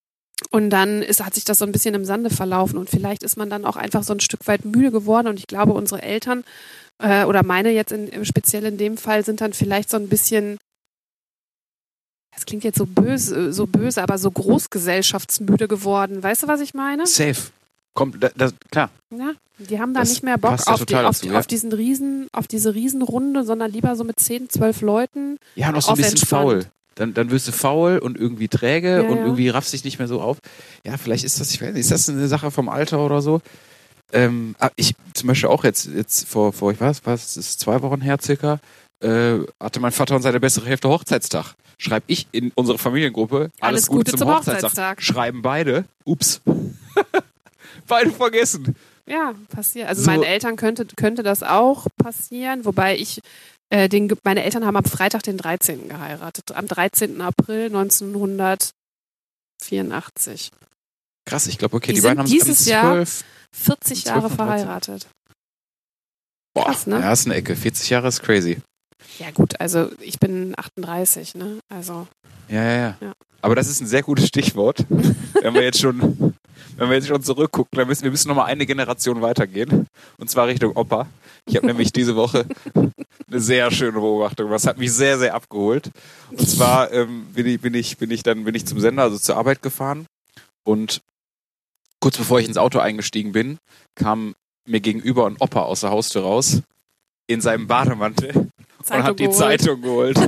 Und dann ist, hat sich das so ein bisschen im Sande verlaufen und vielleicht ist man dann auch einfach so ein Stück weit müde geworden und ich glaube, unsere Eltern äh, oder meine jetzt in, im speziell in dem Fall sind dann vielleicht so ein bisschen, das klingt jetzt so böse, so böse, aber so großgesellschaftsmüde geworden. Weißt du, was ich meine? Safe. Kommt, das, das, klar. Ja, die haben da Das nicht mehr Bock passt ja auf, die, total auf, dazu, die, ja. auf diesen Riesen, auf diese Riesenrunde, sondern lieber so mit zehn, zwölf Leuten. Ja, und auch so ein auf bisschen entspannt. faul. Dann, dann wirst du faul und irgendwie träge Ja, und ja. irgendwie raffst dich nicht mehr so auf. Ja, vielleicht ist das, ich weiß nicht, ist das eine Sache vom Alter oder so? Ähm, ah, ich zum Beispiel auch jetzt, jetzt vor, vor, ich weiß, was, das ist zwei Wochen her circa, äh, hatte mein Vater und seine bessere Hälfte Hochzeitstag. Schreib ich in unsere Familiengruppe, alles, Alles Gute, Gute zum, zum Hochzeitstag. Hochzeitstag. Schreiben beide, ups. Beide vergessen. Ja, passiert. Also So. meinen Eltern könnte, könnte das auch passieren, wobei ich, äh, den, Ge- meine Eltern haben am Freitag den dreizehnten geheiratet, am dreizehnten April neunzehnhundertvierundachtzig. Krass, ich glaube, okay, Die die, sind beiden haben sich dieses dann Jahr zwölf. vierzig zwölf Jahre und dreizehn. verheiratet. Boah, krass, ne? Ja, ist eine Ecke. vierzig Jahre ist crazy. Ja gut, also ich bin achtunddreißig, ne? Also Ja, ja, ja, Ja. Aber das ist ein sehr gutes Stichwort. wenn wir jetzt schon, wenn wir jetzt schon zurückgucken, dann müssen wir müssen noch mal eine Generation weitergehen. Und zwar Richtung Opa. Ich habe nämlich diese Woche eine sehr schöne Beobachtung. Das hat mich sehr, sehr abgeholt. Und zwar ähm, bin ich, bin ich, bin ich dann bin ich zum Sender, also zur Arbeit gefahren. Und kurz bevor ich ins Auto eingestiegen bin, kam mir gegenüber ein Opa aus der Haustür raus in seinem Bademantel und Zeitung hat die geholt. Zeitung geholt.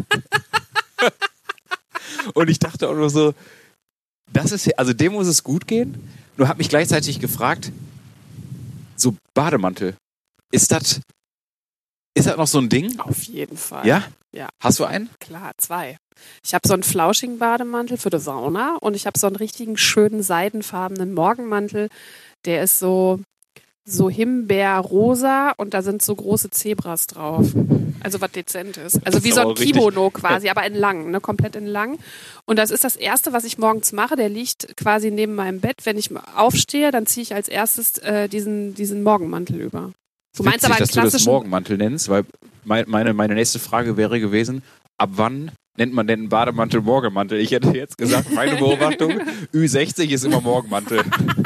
Und ich dachte auch nur so, das ist, also dem muss es gut gehen. Nur habe mich gleichzeitig gefragt, so Bademantel, ist das, ist das noch so ein Ding? Auf jeden Fall. Ja? Ja. Hast du einen? Klar, zwei. Ich habe so einen flauschigen Bademantel für die Sauna und ich habe so einen richtigen schönen seidenfarbenen Morgenmantel. Der ist so, so himbeerrosa und da sind so große Zebras drauf. Also was Dezentes. Also Das wie ist so aber ein richtig- Kimono quasi, aber in lang, ne, komplett in lang. Und das ist das Erste, was ich morgens mache. Der liegt quasi neben meinem Bett. Wenn ich aufstehe, dann ziehe ich als erstes äh, diesen, diesen Morgenmantel über. Du meinst Witzig, aber einen dass du das klassischen... Morgenmantel nennst, weil mein, meine, meine nächste Frage wäre gewesen, ab wann nennt man denn einen Bademantel Morgenmantel? Ich hätte jetzt gesagt, meine Beobachtung, Ü sechzig ist immer Morgenmantel.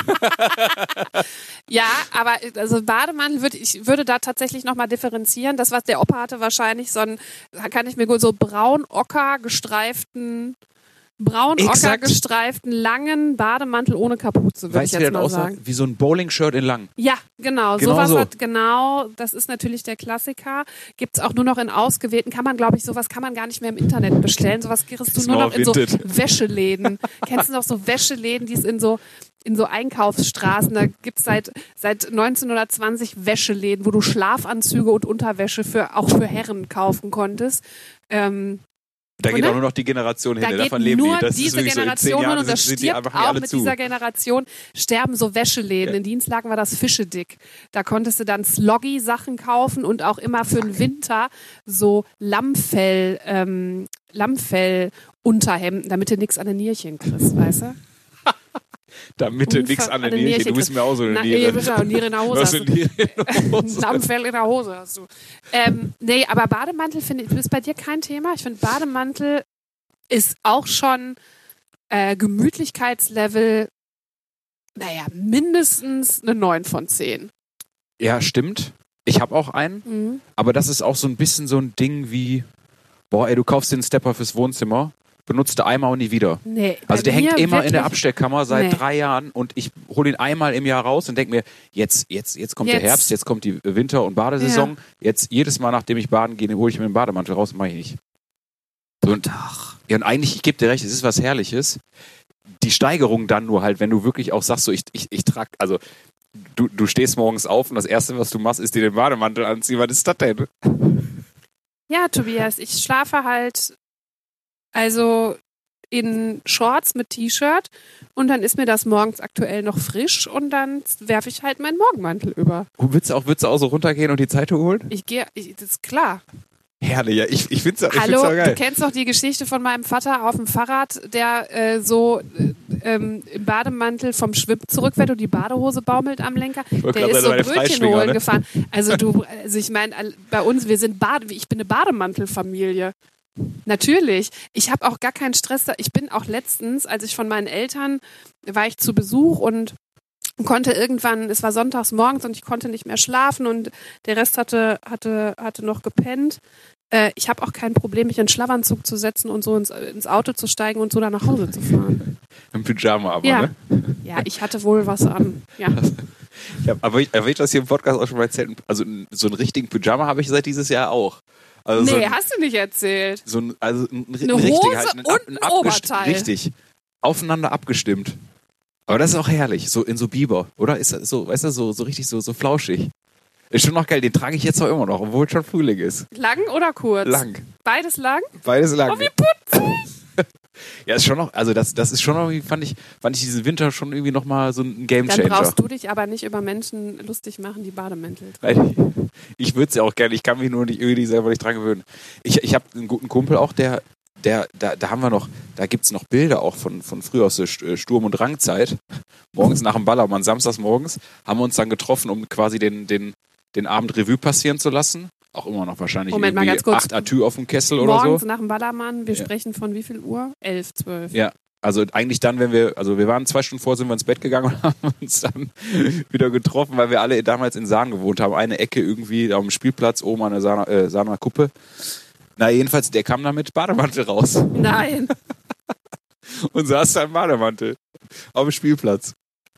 Ja, aber also Bademantel würde ich würde da tatsächlich nochmal differenzieren. Das, was der Opa hatte, wahrscheinlich so ein, da kann ich mir gut so braun-ocker gestreiften, braun-ocker Exakt. gestreiften, langen Bademantel ohne Kapuze, würde ich Weißt du, wie jetzt das mal aussah? sagen. Wie so ein Bowling-Shirt in lang. Ja, genau. Genau sowas so. hat, genau, das ist natürlich der Klassiker. Gibt's auch nur noch in ausgewählten, kann man, glaube ich, sowas kann man gar nicht mehr im Internet bestellen. Sowas kriegst du Ist nur nur noch in so vintage. Wäscheläden. Kennst du noch so Wäscheläden, die es in so in so Einkaufsstraßen, da gibt's seit seit neunzehnhundertzwanzig Wäscheläden, wo du Schlafanzüge und Unterwäsche für auch für Herren kaufen konntest. Ähm, Da geht Oder? auch nur noch die Generation hin, da davon geht leben nur die. Das ist diese wirklich so, in zehn Generation hin Jahren und sind, das sind die stirbt einfach auch alle mit zu. dieser Generation, sterben so Wäscheläden. Ja. In Dienstlagen war das Fischedick. Da konntest du dann Sloggy-Sachen kaufen und auch immer für den Winter so Lammfell, ähm, Lammfell-Unterhemden, damit du nichts an den Nierchen kriegst, weißt du? Damit du nichts Unver- an der an den Niere, Nierchen du bist mir auch so eine Na, Niere. nee, bist ja auch Niere in der Hose. Was hast für du. Niere in der Hose? Lammfell in der Hose hast du. Ähm, nee, aber Bademantel finde ich, ist bei dir kein Thema. Ich finde, Bademantel ist auch schon äh, Gemütlichkeitslevel, naja, mindestens eine neun von zehn. Ja, stimmt. Ich habe auch einen, Mhm. aber das ist auch so ein bisschen so ein Ding wie, boah, ey, du kaufst dir einen Stepper fürs Wohnzimmer, benutzt du einmal und nie wieder. Nee, Also bei der hängt mir immer in der wirklich- Abstellkammer seit Nee. drei Jahren und ich hole ihn einmal im Jahr raus und denke mir, jetzt, jetzt, jetzt kommt Jetzt. der Herbst, jetzt kommt die Winter- und Badesaison. Jetzt jedes Mal, nachdem ich baden gehe, hole ich mir den Bademantel raus und mache ich nicht. So, und, ja, und eigentlich, ich gebe dir recht, es ist was Herrliches. Die Steigerung dann nur halt, wenn du wirklich auch sagst, so ich, ich, ich trage, also du, du stehst morgens auf und das Erste, was du machst, ist dir den Bademantel anziehen. Was ist das denn? Ja, Tobias, ich schlafe halt also in Shorts mit T-Shirt und dann ist mir das morgens aktuell noch frisch und dann werfe ich halt meinen Morgenmantel über. Würdest du auch, würdest du auch so runtergehen und die Zeitung holen? Ich gehe, ich- das ist klar. Herrlich, ja. Ich, ich finde es ich Hallo, find's auch du geil. kennst doch die Geschichte von meinem Vater auf dem Fahrrad, der äh, so äh, ähm, im Bademantel vom Schwimmen zurückfährt und die Badehose baumelt am Lenker. wollte Der gerade ist so sagen, deine Brötchen Freischwinger, holen ne? gefahren. Also du, also ich meine, all- bei uns, wir sind Bade, ich bin eine Bademantelfamilie. Natürlich. Ich habe auch gar keinen Stress. Da. Ich bin auch letztens, als ich von meinen Eltern, war ich zu Besuch und konnte irgendwann, es war sonntags morgens und ich konnte nicht mehr schlafen und der Rest hatte, hatte, hatte noch gepennt. Äh, ich habe auch kein Problem, mich in den Schlafanzug zu setzen und so ins, ins Auto zu steigen und so dann nach Hause zu fahren. Im Pyjama aber, ja. ne? Ja, ich hatte wohl was an. Ja. Ja, aber ich, aber ich das hier im Podcast auch schon mal erzählt. Also so einen richtigen Pyjama habe ich seit dieses Jahr auch. Also nee, so ein, hast du nicht erzählt. So ein, also ein, ein Eine richtig, Hose halt, ein, und ein ein abgest- Oberteil. Richtig. Aufeinander abgestimmt. Aber das ist auch herrlich, so in so Biber, oder? Ist das so, weißt du, so, so richtig so, so flauschig. Ist schon noch geil, den trage ich jetzt auch immer noch, obwohl es schon Frühling ist. Lang oder kurz? Lang. Beides lang? Beides lang. Oh, wie putzig! Ja, ist schon noch, also das, das ist schon noch, fand ich, fand ich diesen Winter schon irgendwie nochmal so ein Gamechanger. Dann brauchst du dich aber nicht über Menschen lustig machen, die Bademäntel tragen. Weil ich ich würde es ja auch gerne, ich kann mich nur nicht irgendwie selber nicht dran gewöhnen. Ich, ich habe einen guten Kumpel auch, der, der, da, da haben wir noch, da gibt es noch Bilder auch von, von früher aus der Sturm- und Drangzeit. Morgens nach dem Ballermann, samstags morgens, haben wir uns dann getroffen, um quasi den, den, den Abend Revue passieren zu lassen. Auch immer noch wahrscheinlich Moment, mal irgendwie ganz kurz. acht Atü auf dem Kessel oder so. Morgens nach dem Ballermann, wir Ja. sprechen von wie viel Uhr? Elf, zwölf. Ja, also eigentlich dann, wenn wir, also wir waren zwei Stunden vor, sind wir ins Bett gegangen und haben uns dann wieder getroffen, weil wir alle damals in Sahn gewohnt haben. Eine Ecke irgendwie auf dem Spielplatz, oben an der Sahner, äh, Sahner Kuppe. Na jedenfalls, der kam da mit Bademantel raus Nein. und saß da im Bademantel auf dem Spielplatz.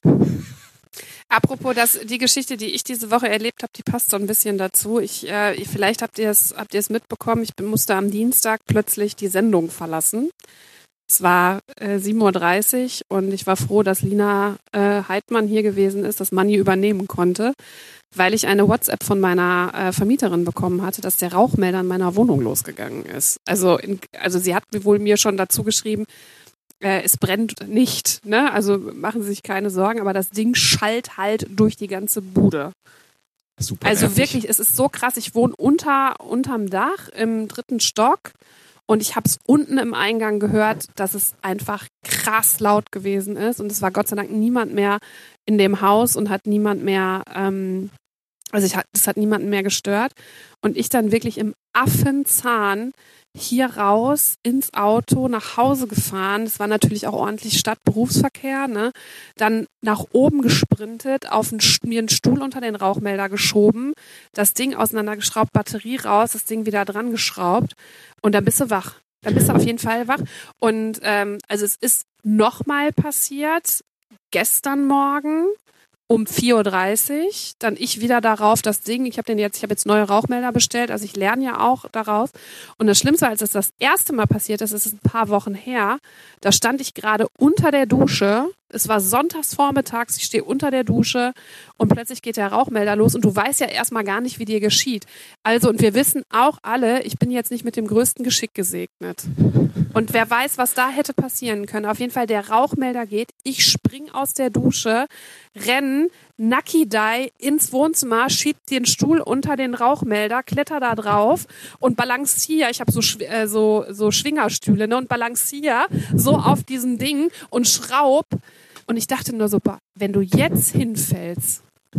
Apropos, das, die Geschichte, die ich diese Woche erlebt habe, die passt so ein bisschen dazu. Ich, äh, vielleicht habt ihr es habt ihr es mitbekommen, ich musste am Dienstag plötzlich die Sendung verlassen. Es war äh, sieben Uhr dreißig und ich war froh, dass Lina äh, Heidmann hier gewesen ist, dass Manni übernehmen konnte, weil ich eine WhatsApp von meiner äh, Vermieterin bekommen hatte, dass der Rauchmelder in meiner Wohnung losgegangen ist. Also, in, also sie hat mir wohl mir schon dazu geschrieben, äh, es brennt nicht, ne? Also machen Sie sich keine Sorgen, aber das Ding schallt halt durch die ganze Bude. Super. Also nervig. wirklich, es ist so krass. Ich wohne unter unterm Dach im dritten Stock und ich habe es unten im Eingang gehört, dass es einfach krass laut gewesen ist und es war Gott sei Dank niemand mehr in dem Haus und hat niemand mehr, ähm, also ich, es hat niemanden mehr gestört und ich dann wirklich im Affenzahn hier raus ins Auto, nach Hause gefahren. Es war natürlich auch ordentlich Stadtberufsverkehr, ne? Dann nach oben gesprintet, auf einen, mir einen Stuhl unter den Rauchmelder geschoben, das Ding auseinandergeschraubt, Batterie raus, das Ding wieder dran geschraubt und dann bist du wach. Dann bist du auf jeden Fall wach. Und ähm, also es ist nochmal passiert, gestern Morgen um vier Uhr dreißig, dann ich wieder darauf das Ding, ich habe den jetzt, ich habe jetzt neue Rauchmelder bestellt, also ich lerne ja auch daraus. Und das Schlimmste, als es das erste Mal passiert ist, ist es ein paar Wochen her, da stand ich gerade unter der Dusche, es war sonntags vormittags, ich stehe unter der Dusche und plötzlich geht der Rauchmelder los und du weißt ja erstmal gar nicht, wie dir geschieht. Also, und wir wissen auch alle, ich bin jetzt nicht mit dem größten Geschick gesegnet. Und wer weiß, was da hätte passieren können. Auf jeden Fall, der Rauchmelder geht, ich spring aus der Dusche, renn, Nakidai ins Wohnzimmer, schieb den Stuhl unter den Rauchmelder, kletter da drauf und balancier, ich habe so, Schw- äh, so, so Schwingerstühle, ne, und balancier so auf diesem Ding und schraub. Und ich dachte nur so, boah, wenn du jetzt hinfällst,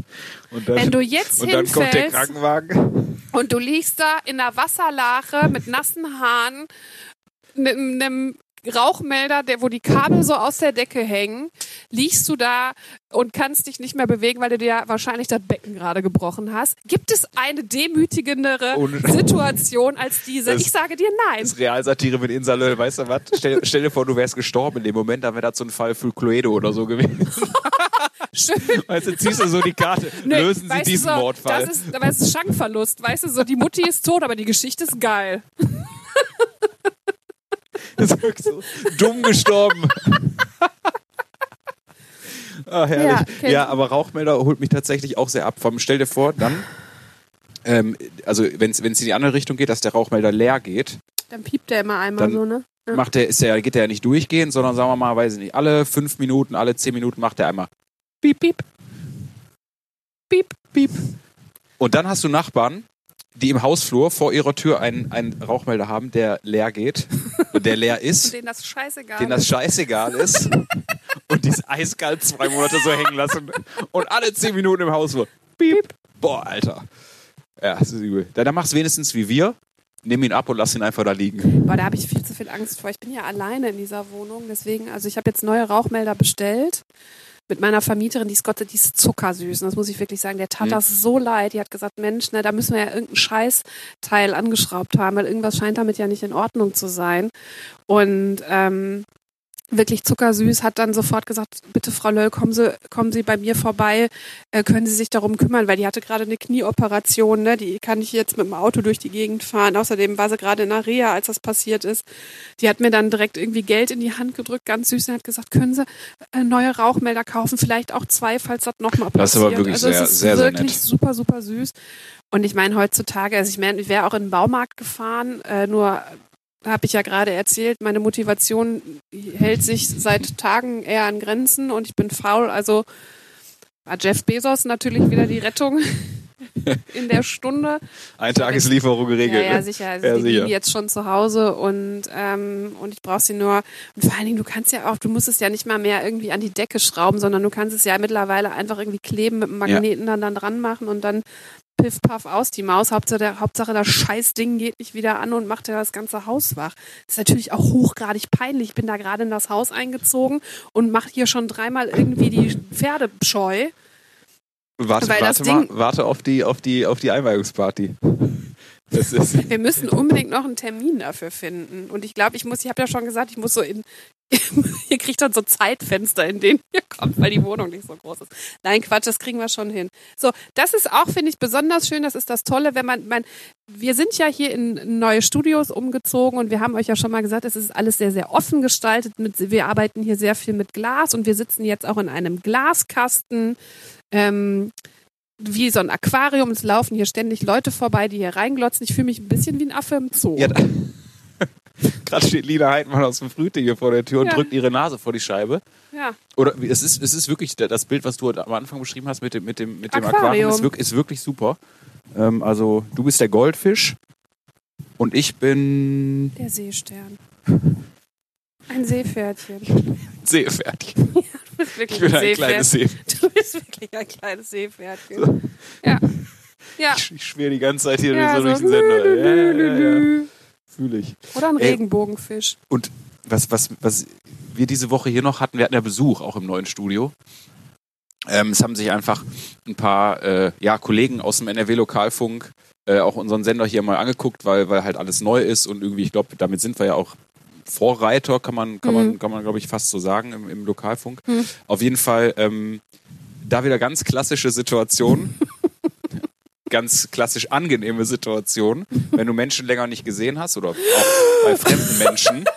Und dann, wenn du jetzt und dann kommt der hinfällst Krankenwagen. und du liegst da in der Wasserlache mit nassen Haaren, mit einem Rauchmelder, der, wo die Kabel so aus der Decke hängen, liegst du da und kannst dich nicht mehr bewegen, weil du dir wahrscheinlich das Becken gerade gebrochen hast. Gibt es eine demütigendere Ohne- Situation als diese? Das- Ich sage dir nein. Das ist Realsatire mit Insalö, weißt du was? Stell, stell dir vor, du wärst gestorben in dem Moment, dann wäre das so ein Fall für Cluedo oder so gewesen. Schön. Weißt du, ziehst du so die Karte, Nö, lösen Sie weißt du diesen so, Mordfall. Das ist, das ist Schankverlust. Weißt du, so die Mutti ist tot, aber die Geschichte ist geil. Das ist wirklich so dumm gestorben. Ah, herrlich. Ja, Ja, okay. aber Rauchmelder holt mich tatsächlich auch sehr ab. Vom, stell dir vor, dann, ähm, also wenn es in die andere Richtung geht, dass der Rauchmelder leer geht, Dann piept der immer einmal Dann- so, ne? Ja. macht der, ist der, geht der ja nicht durchgehend, sondern sagen wir mal, weiß ich nicht, alle fünf Minuten, alle zehn Minuten macht der einmal piep, piep, piep, piep. Und dann hast du Nachbarn, die im Hausflur vor ihrer Tür einen, einen Rauchmelder haben, der leer geht, der leer ist, Denen das scheißegal denen das ist. scheißegal ist und die es eiskalt zwei Monate so hängen lassen und alle zehn Minuten im Hausflur piep. Boah, Alter. Ja, das ist übel. Dann, dann machst du wenigstens wie wir. nimm ihn ab und lass ihn einfach da liegen. Boah, da habe ich viel zu viel Angst vor. Ich bin ja alleine in dieser Wohnung, deswegen, also ich habe jetzt neue Rauchmelder bestellt mit meiner Vermieterin, die ist Gott, die ist zuckersüß. Und das muss ich wirklich sagen, der tat Mhm. das so leid. Die hat gesagt, Mensch, ne, da müssen wir ja irgendein Scheißteil angeschraubt haben, weil irgendwas scheint damit ja nicht in Ordnung zu sein. Und ähm, wirklich zuckersüß, hat dann sofort gesagt, bitte Frau Löll, kommen Sie, kommen Sie bei mir vorbei, äh, können Sie sich darum kümmern, weil die hatte gerade eine Knieoperation, ne? Die kann ich jetzt mit dem Auto durch die Gegend fahren. Außerdem war sie gerade in der Reha, als das passiert ist. Die hat mir dann direkt irgendwie Geld in die Hand gedrückt, ganz süß, und hat gesagt, können Sie äh, neue Rauchmelder kaufen, vielleicht auch zwei, falls das nochmal passiert. Das ist aber wirklich also sehr, es ist sehr, sehr wirklich nett. super, super süß. Und ich meine, heutzutage, also ich meine, ich wäre auch in den Baumarkt gefahren, äh, nur habe ich ja gerade erzählt, meine Motivation hält sich seit Tagen eher an Grenzen und ich bin faul. Also war Jeff Bezos natürlich wieder die Rettung in der Stunde. Ein Tageslieferung geregelt. Ja, ja, ne? sicher. Also Ja, die sicher. liegen jetzt schon zu Hause und, ähm, und ich brauche sie nur. Und vor allen Dingen, du kannst ja auch, du musst es ja nicht mal mehr irgendwie an die Decke schrauben, sondern du kannst es ja mittlerweile einfach irgendwie kleben, mit dem Magneten dann, dann dran machen und dann piff, paff aus die Maus. Hauptsache, der, Hauptsache das Scheißding geht nicht wieder an und macht ja das ganze Haus wach. Das ist natürlich auch hochgradig peinlich. Ich bin da gerade in das Haus eingezogen und mache hier schon dreimal irgendwie die Pferde scheu. Warte, Weil das warte mal, Ding- warte auf die, auf die, auf die Einweihungsparty. Das ist, Wir müssen unbedingt noch einen Termin dafür finden. Und ich glaube, ich muss, ich habe ja schon gesagt, ich muss so in, ihr kriegt dann so Zeitfenster, in denen ihr kommt, weil die Wohnung nicht so groß ist. Nein, Quatsch, das kriegen wir schon hin. So, das ist auch, finde ich, besonders schön. Das ist das Tolle, wenn man, man, wir sind ja hier in neue Studios umgezogen und wir haben euch ja schon mal gesagt, es ist alles sehr, sehr offen gestaltet. Mit, wir arbeiten hier sehr viel mit Glas und wir sitzen jetzt auch in einem Glaskasten. Ähm, wie so ein Aquarium. Es laufen hier ständig Leute vorbei, die hier reinglotzen. Ich fühle mich ein bisschen wie ein Affe im Zoo. ja, gerade steht Lina Heidmann aus dem Frühte hier vor der Tür und Ja. drückt ihre Nase vor die Scheibe. Ja. Oder es ist, es ist wirklich das Bild, was du am Anfang beschrieben hast mit dem, mit dem, mit dem Aquarium. Aquarium, ist wirklich, ist wirklich super. Ähm, also du bist der Goldfisch und ich bin Der Seestern. Ein Seepferdchen. Seepferdchen. Du bist wirklich Ich bin ein ein kleines Seepferdchen. Seepferdchen. Du bist wirklich ein kleines Seepferdchen. Ja. Ja. Ich, ich schwöre die ganze Zeit hier Ja, so durch so den Sender. Ja, ja, ja. Fühle ich. Oder ein Ey. Regenbogenfisch. Und was, was, was wir diese Woche hier noch hatten, wir hatten ja Besuch auch im neuen Studio. Ähm, es haben sich einfach ein paar äh, ja, Kollegen aus dem N R W-Lokalfunk äh, auch unseren Sender hier mal angeguckt, weil, weil halt alles neu ist und irgendwie, ich glaube, damit sind wir ja auch Vorreiter, kann man, kann man, kann man, glaube ich, fast so sagen im, im Lokalfunk. Mhm. Auf jeden Fall ähm, da wieder ganz klassische Situation. Ganz klassisch angenehme Situation, wenn du Menschen länger nicht gesehen hast oder auch bei fremden Menschen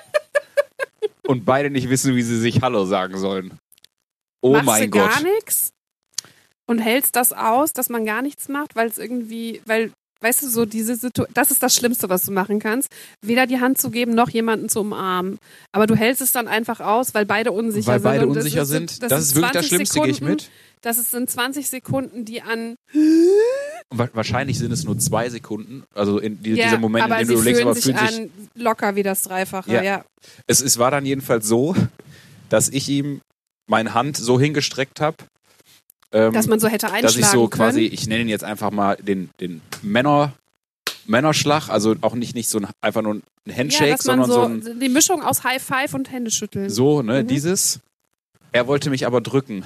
und beide nicht wissen, wie sie sich Hallo sagen sollen. Oh Machst mein du Gott. gar nichts und hältst das aus, dass man gar nichts macht, weil es irgendwie, weil, weißt du, so diese Situation, das ist das Schlimmste, was du machen kannst, weder die Hand zu geben, noch jemanden zu umarmen. Aber du hältst es dann einfach aus, weil beide unsicher Weil sind. beide Und das unsicher ist, sind. Das, Das ist wirklich das zwanzig Schlimmste, gehe ich Sekunden, mit. Das ist- sind zwanzig Sekunden, die an Wa- Wahrscheinlich sind es nur zwei Sekunden, also in die, ja, dieser Moment, in aber dem sie du denkst, fühlen aber sich fühlt sich. an locker wie das Dreifache. Ja. Ja. Es, es war dann jedenfalls so, dass ich ihm meine Hand so hingestreckt habe, ähm, Dass man so hätte einschlagen dass ich so können. quasi, ich nenne ihn jetzt einfach mal den, den Männer, Männerschlag, also auch nicht, nicht so ein, einfach nur ein Handshake, ja, dass man sondern so, so ein, die Mischung aus High Five und Händeschütteln. so, ne, Mhm. dieses. Er wollte mich aber drücken.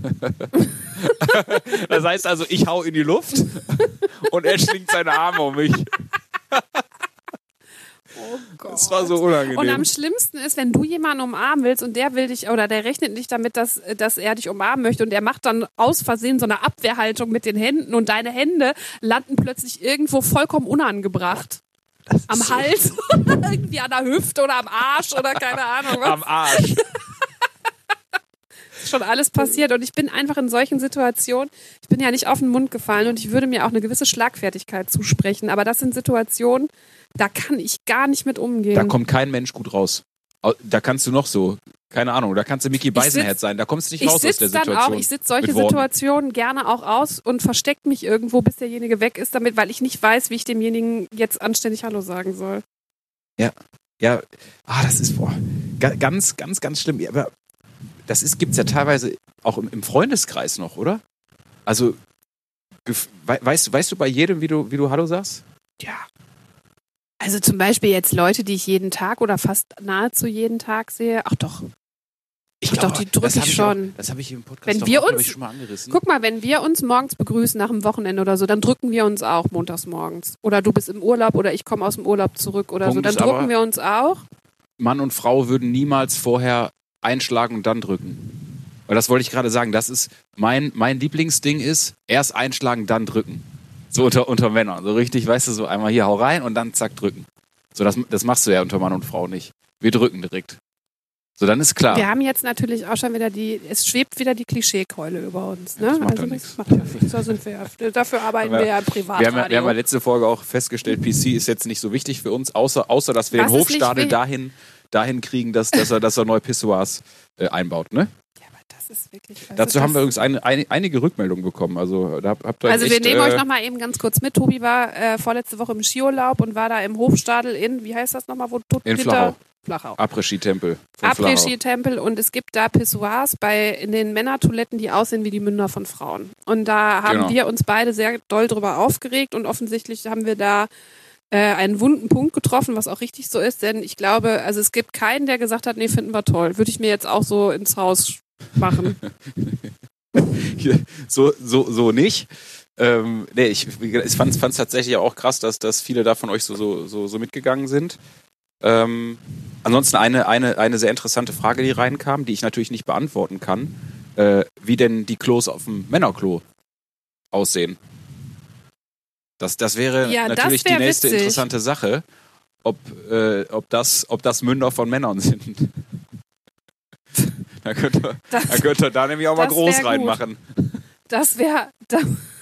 Das heißt also, ich hau in die Luft und er schlingt seine Arme um mich. Oh Gott. Das war so unangenehm. Und am schlimmsten ist, wenn du jemanden umarmen willst und der will dich, oder der rechnet nicht damit, dass, dass er dich umarmen möchte und er macht dann aus Versehen so eine Abwehrhaltung mit den Händen und deine Hände landen plötzlich irgendwo vollkommen unangebracht. Am so- Hals oder irgendwie an der Hüfte oder am Arsch oder keine Ahnung was. Am Arsch. Ist schon alles passiert und ich bin einfach in solchen Situationen, ich bin ja nicht auf den Mund gefallen und ich würde mir auch eine gewisse Schlagfertigkeit zusprechen, aber das sind Situationen, da kann ich gar nicht mit umgehen. Da kommt kein Mensch gut raus. Au- Da kannst du noch so, keine Ahnung, da kannst du Mickey Beisenherz sein, da kommst du nicht ich raus aus der sitze dann Situation. auch, ich sitze solche mit Worten. Situationen gerne auch aus und verstecke mich irgendwo, bis derjenige weg ist, damit, weil ich nicht weiß, wie ich demjenigen jetzt anständig Hallo sagen soll. Ja, ah, das ist boah, ga- ganz, ganz, ganz schlimm. Ja, aber das ist, gibt's ja teilweise auch im, im Freundeskreis noch, oder? Also, gef- wei- weißt, du- weißt du bei jedem, wie du, wie du Hallo sagst? Ja. Also zum Beispiel jetzt Leute, die ich jeden Tag oder fast nahezu jeden Tag sehe. Ach doch. Ich Ach glaube, doch, die drücke das hab ich schon. Auch, das habe ich im Podcast Wenn doch wir auch, glaub uns- ich, schon mal angerissen. Guck mal, wenn wir uns morgens begrüßen nach dem Wochenende oder so, dann drücken wir uns auch montags morgens. Oder du bist im Urlaub oder ich komme aus dem Urlaub zurück oder Punkt so. Dann ist aber- drucken wir uns auch. Mann und Frau würden niemals vorher einschlagen und dann drücken. Weil das wollte ich gerade sagen. Das ist mein, mein Lieblingsding ist, erst einschlagen, dann drücken. So unter, unter Männern. So richtig, weißt du, so einmal hier hau rein und dann zack drücken. So, das, das machst du ja unter Mann und Frau nicht. Wir drücken direkt. So, dann ist klar. Wir haben jetzt natürlich auch schon wieder die, es schwebt wieder die Klischeekeule über uns. Ne? Ja, das macht also doch das nichts. macht ja nichts. Da sind wir ja, dafür arbeiten wir, Wir- ja im Wir haben, ja, Privatradio. wir haben ja letzte Folge auch festgestellt, P C ist jetzt nicht so wichtig für uns, außer, außer dass wir Was den ist nicht Hofstadel wi- dahin, dahin kriegen, dass, dass, er, dass er neue Pissoirs äh, einbaut. Ne? Ja, aber das ist wirklich... Also Dazu haben wir das, übrigens eine, eine, einige Rückmeldungen bekommen. Also, da habt- habt ihr Also echt, wir nehmen äh, euch nochmal eben ganz kurz mit. Tobi war äh, vorletzte Woche im Skiurlaub und war da im Hofstadel in, wie heißt das nochmal? Wo tut In Peter- Flachau. Flachau. Après-Ski-Tempel von Flachau. Après-Ski-Tempel und es gibt da Pissoirs bei, in den Männertoiletten, die aussehen wie die Münder von Frauen. Und da haben Genau. wir uns beide sehr doll drüber aufgeregt und offensichtlich haben wir da äh, einen wunden Punkt getroffen, was auch richtig so ist, denn ich glaube, also es gibt keinen, der gesagt hat, nee, finden wir toll. Würde ich mir jetzt auch so ins Haus machen. Hier, so, so, so nicht. Ähm, nee, ich, ich fand es tatsächlich auch krass, dass, dass viele da von euch so, so, so, so mitgegangen sind. Ähm, ansonsten eine, eine, eine sehr interessante Frage, die reinkam, die ich natürlich nicht beantworten kann, äh, wie denn die Klos auf dem Männerklo aussehen. Das, das wäre Ja, das natürlich wär die nächste witzig. interessante Sache, ob, äh, ob, das, ob das Münder von Männern sind. Da könnt ihr, Das, da könnt ihr da nämlich auch mal Das groß wär gut. reinmachen. das wäre... Da,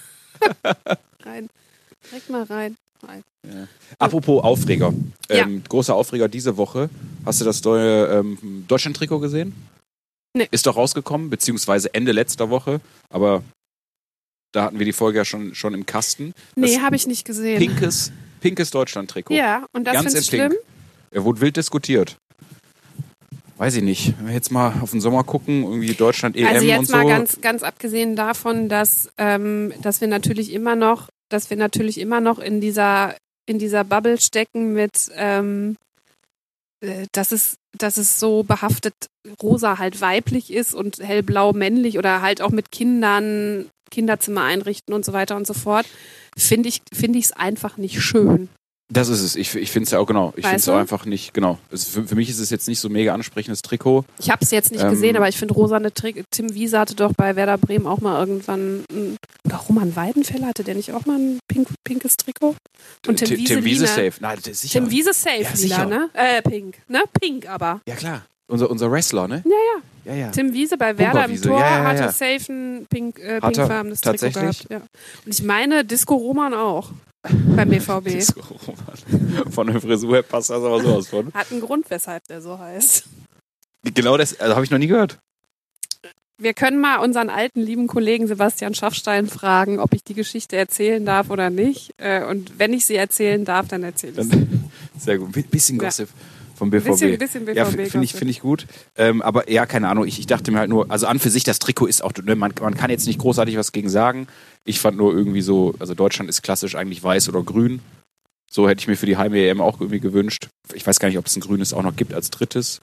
rein. Direkt mal rein. rein. Apropos Aufreger. Ja. Ähm, großer Aufreger diese Woche. Hast du das neue ähm, Deutschland-Trikot gesehen? Nee. Ist doch rausgekommen, beziehungsweise Ende letzter Woche. Aber da hatten wir die Folge ja schon, schon im Kasten. Nee, Das habe ich nicht gesehen. pinkes, pinkes Deutschland-Trikot. Ja, und das Ganz findest in du Pink. schlimm? Er wurde wild diskutiert. Weiß ich nicht. Wenn wir jetzt mal auf den Sommer gucken, irgendwie Deutschland, E M Also und jetzt so. mal ganz, ganz abgesehen davon, dass, ähm, dass wir natürlich immer noch, dass wir natürlich immer noch in dieser, in dieser Bubble stecken mit, ähm, äh, dass es, dass es so behaftet rosa halt weiblich ist und hellblau männlich oder halt auch mit Kindern, Kinderzimmer einrichten und so weiter und so fort, finde ich, finde ich es einfach nicht schön. Das ist es. Ich, ich finde es ja auch genau. Ich finde es Weißt du? auch einfach nicht, genau. Es, für, für mich ist es jetzt nicht so mega ansprechendes Trikot. Ich habe es jetzt nicht Ähm, gesehen, aber ich finde rosane Trick. Tim Wiese hatte doch bei Werder Bremen auch mal irgendwann ein, oder Roman Weidenfeller hatte der nicht auch mal ein pink, pinkes Trikot? Und Tim, Tim Wiese, Tim Wiese lila. safe. Nein, das ist sicher. Tim Wiese safe Ja, lila, sicher. ne? Äh, pink, ne? Pink aber. Ja, klar. Unser, unser Wrestler, ne? Ja, ja. Ja, ja. Tim Wiese bei Werder im Pumperwiese, Tor ja, ja, ja. hatte safe ein pink, äh, Hat er pinkfarbenes Trikot tatsächlich? gehabt. Ja. Und ich meine Disco Roman auch beim B V B. Disco Roman. Von der Frisur her passt das aber sowas von. Hat einen Grund, weshalb der so heißt. Genau das, also habe ich noch nie gehört. Wir können mal unseren alten lieben Kollegen Sebastian Schaffstein fragen, ob ich die Geschichte erzählen darf oder nicht. Äh, Und wenn ich sie erzählen darf, dann erzähle ich sie. Dann, sehr gut. Ein bisschen Ja. Gossip vom B V B. Bisschen, bisschen B V B. Ja, finde ich, find ich gut. Ähm, aber ja, keine Ahnung. Ich, ich dachte mir halt nur, also an für sich, das Trikot ist auch, ne, man, man kann jetzt nicht großartig was gegen sagen. Ich fand nur irgendwie so, also Deutschland ist klassisch eigentlich weiß oder grün. So hätte ich mir für die Heim-E M auch irgendwie gewünscht. Ich weiß gar nicht, ob es ein grünes auch noch gibt als drittes.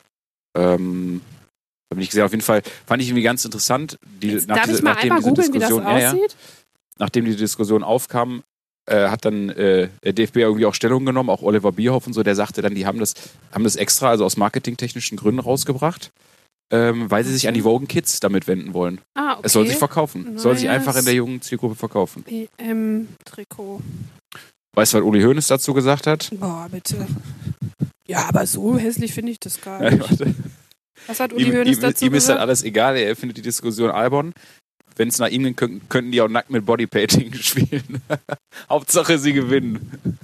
Ähm, habe ich gesehen. Auf jeden Fall fand ich irgendwie ganz interessant. Die, Jetzt nach darf diese, ich mal nachdem einmal diese googeln, wie das Diskussion, ja, ja, aussieht? nachdem die Diskussion aufkam, äh, hat dann äh, der D F B irgendwie auch Stellung genommen, auch Oliver Bierhoff und so, der sagte dann, die haben das, haben das extra, also aus marketingtechnischen Gründen rausgebracht, ähm, weil sie sich an die Wogan Kids damit wenden wollen. Ah, okay. Es soll sich verkaufen. Es soll sich Neues einfach in der jungen Zielgruppe verkaufen. E M-Trikot. Weißt du, was Uli Hoeneß dazu gesagt hat? Boah, bitte. Ja, aber so hässlich finde ich das gar Ja, nicht. warte. Was hat Uli ihm Hoeneß ihm, dazu ihm ist halt gesagt? alles egal, er findet die Diskussion albern. Wenn es nach ihm ging, könnten, könnten die auch nackt mit Bodypainting spielen. Hauptsache, sie gewinnen.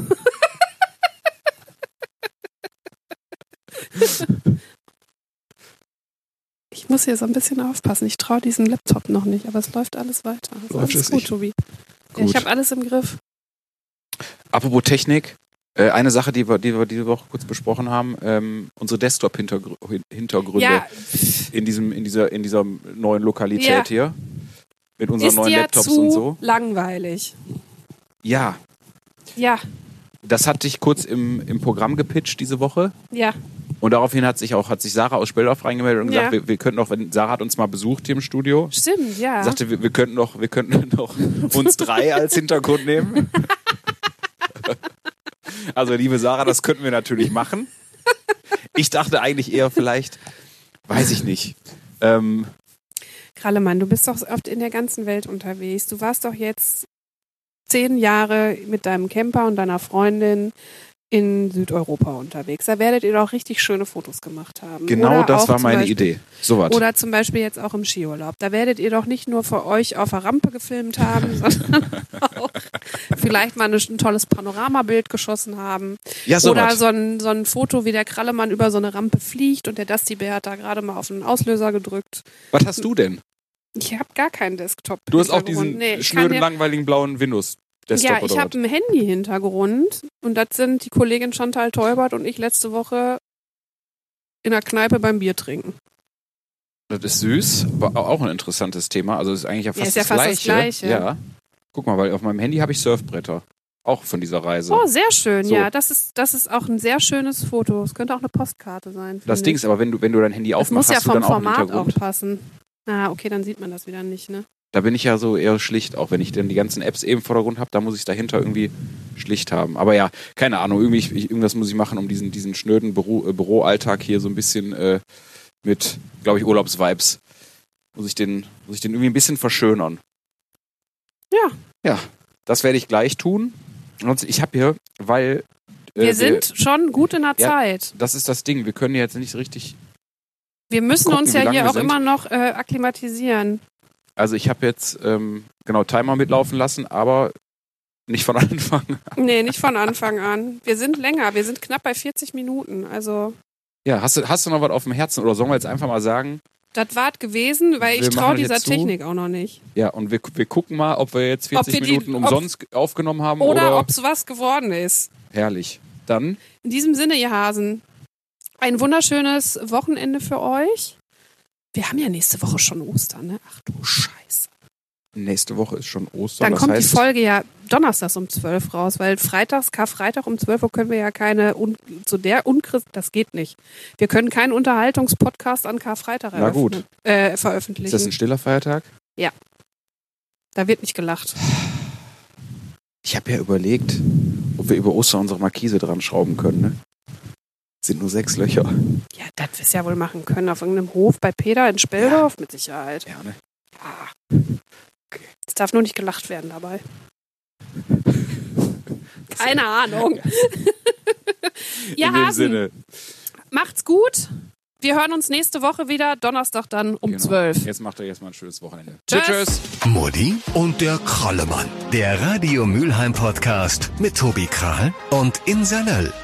Ich muss hier so ein bisschen aufpassen. Ich traue diesem Laptop noch nicht, aber es läuft alles weiter. Also Läuft alles es gut, nicht? Tobi. Ja, Gut. ich habe alles im Griff. Apropos Technik, äh, eine Sache, die wir, die wir diese Woche kurz besprochen haben, ähm, unsere Desktop-Hintergründe Ja, in, diesem, in, dieser, in dieser neuen Lokalität Ja. hier. Mit unseren ist neuen dir Laptops zu und so. langweilig. Ja, Ja, Das hatte ich kurz im, im Programm gepitcht diese Woche. Ja. Und daraufhin hat sich auch hat sich Sarah aus Speldorf reingemeldet und gesagt, Ja. wir, wir könnten doch, wenn Sarah hat uns mal besucht hier im Studio, Stimmt, ja. sagte, wir, wir könnten doch, wir könnten doch uns drei als Hintergrund nehmen. Also liebe Sarah, das könnten wir natürlich machen. Ich dachte eigentlich eher vielleicht, weiß ich nicht. Ähm, Krallemann, du bist doch oft in der ganzen Welt unterwegs. Du warst doch jetzt zehn Jahre mit deinem Camper und deiner Freundin in Südeuropa unterwegs. Da werdet ihr doch richtig schöne Fotos gemacht haben. genau Oder das auch war zum meine Beispiel, Idee. So was. Oder zum Beispiel jetzt auch im Skiurlaub. Da werdet ihr doch nicht nur für euch auf der Rampe gefilmt haben, sondern auch vielleicht mal ein tolles Panoramabild geschossen haben. Ja, so Oder was. so ein, so ein Foto, wie der Krallemann über so eine Rampe fliegt und der Dusty Bär hat da gerade mal auf den Auslöser gedrückt. Was hast du denn? Ich habe gar keinen Desktop. Du hast auch diesen Nee, ich schnöden, kann dir- langweiligen blauen Windows-Desktop Ja, ich oder habe einen Handy-Hintergrund und das sind die Kollegin Chantal Teubert und ich letzte Woche in der Kneipe beim Bier trinken. was? Das ist süß, aber auch ein interessantes Thema. Also ist eigentlich ja fast, ist ja das, fast Gleiche. das Gleiche. Ja. Guck mal, weil auf meinem Handy habe ich Surfbretter. Auch von dieser Reise. Oh, sehr schön. So. Ja, das ist, das ist auch ein sehr schönes Foto. Es könnte auch eine Postkarte sein. das finde Ding ich. ist aber, wenn du, wenn du dein Handy Das aufmachst, muss ja hast du vom dann auch einen Format auch Hintergrund. passen. Ah, okay, dann sieht man das wieder nicht, ne? Da bin ich ja so eher schlicht, auch wenn ich dann die ganzen Apps eben im Vordergrund habe, da muss ich es dahinter irgendwie schlicht haben. Aber ja, keine Ahnung, irgendwie, ich, irgendwas muss ich machen, um diesen, diesen schnöden Büro, äh, Büroalltag hier so ein bisschen äh, mit, glaube ich, Urlaubsvibes, muss ich, den, muss ich den irgendwie ein bisschen verschönern. Ja. Ja, das werde ich gleich tun. Ansonsten, ich habe hier, weil... äh, Wir sind schon gut in der Ja. Zeit. Das ist das Ding, wir können jetzt nicht so richtig... Wir müssen gucken, uns wie ja lange hier wir auch sind. immer noch äh, akklimatisieren. Also ich habe jetzt, ähm, genau, Timer mitlaufen lassen, aber nicht von Anfang an. Nee, nicht von Anfang an. Wir sind länger, wir sind knapp bei vierzig Minuten. Also, Ja, hast du, hast du noch was auf dem Herzen oder sollen wir jetzt einfach mal sagen, das war's gewesen, weil Wir ich traue machen dieser jetzt zu. Technik auch noch nicht. ja, und wir, wir gucken mal, ob wir jetzt Ob vierzig wir die- Minuten ob- umsonst aufgenommen haben Oder, oder... ob's was geworden ist. Herrlich. Dann, In diesem Sinne, ihr Hasen, ein wunderschönes Wochenende für euch. Wir haben ja nächste Woche schon Ostern, ne? Ach du Scheiße. nächste Woche ist schon Ostern. Dann das kommt heißt, die Folge ja donnerstags um zwölf raus, weil freitags, Karfreitag um zwölf Uhr können wir ja keine, un, zu der Unchrist, das geht nicht. Wir können keinen Unterhaltungspodcast an Karfreitag Na gut. eröffnen, äh, veröffentlichen. Ist das ein stiller Feiertag? Da wird nicht gelacht. Ich habe ja überlegt, ob wir über Ostern unsere Markise dran schrauben können, ne? Sind nur sechs Löcher. Ja, das wirst du ja wohl machen können. Auf irgendeinem Hof bei Peter in Speldorf mit Sicherheit. Ja, ne? Ja. Es darf nur nicht gelacht werden dabei. Keine Ahnung. Ihr In dem Hasen, Sinne. macht's gut. Wir hören uns nächste Woche wieder, Donnerstag dann um Genau. zwölf. Jetzt macht er jetzt mal ein schönes Wochenende. Tschüss. Tschüss. Mutti und der Krallemann. Der Radio Mülheim Podcast mit Tobi Krahl und Insa Löll.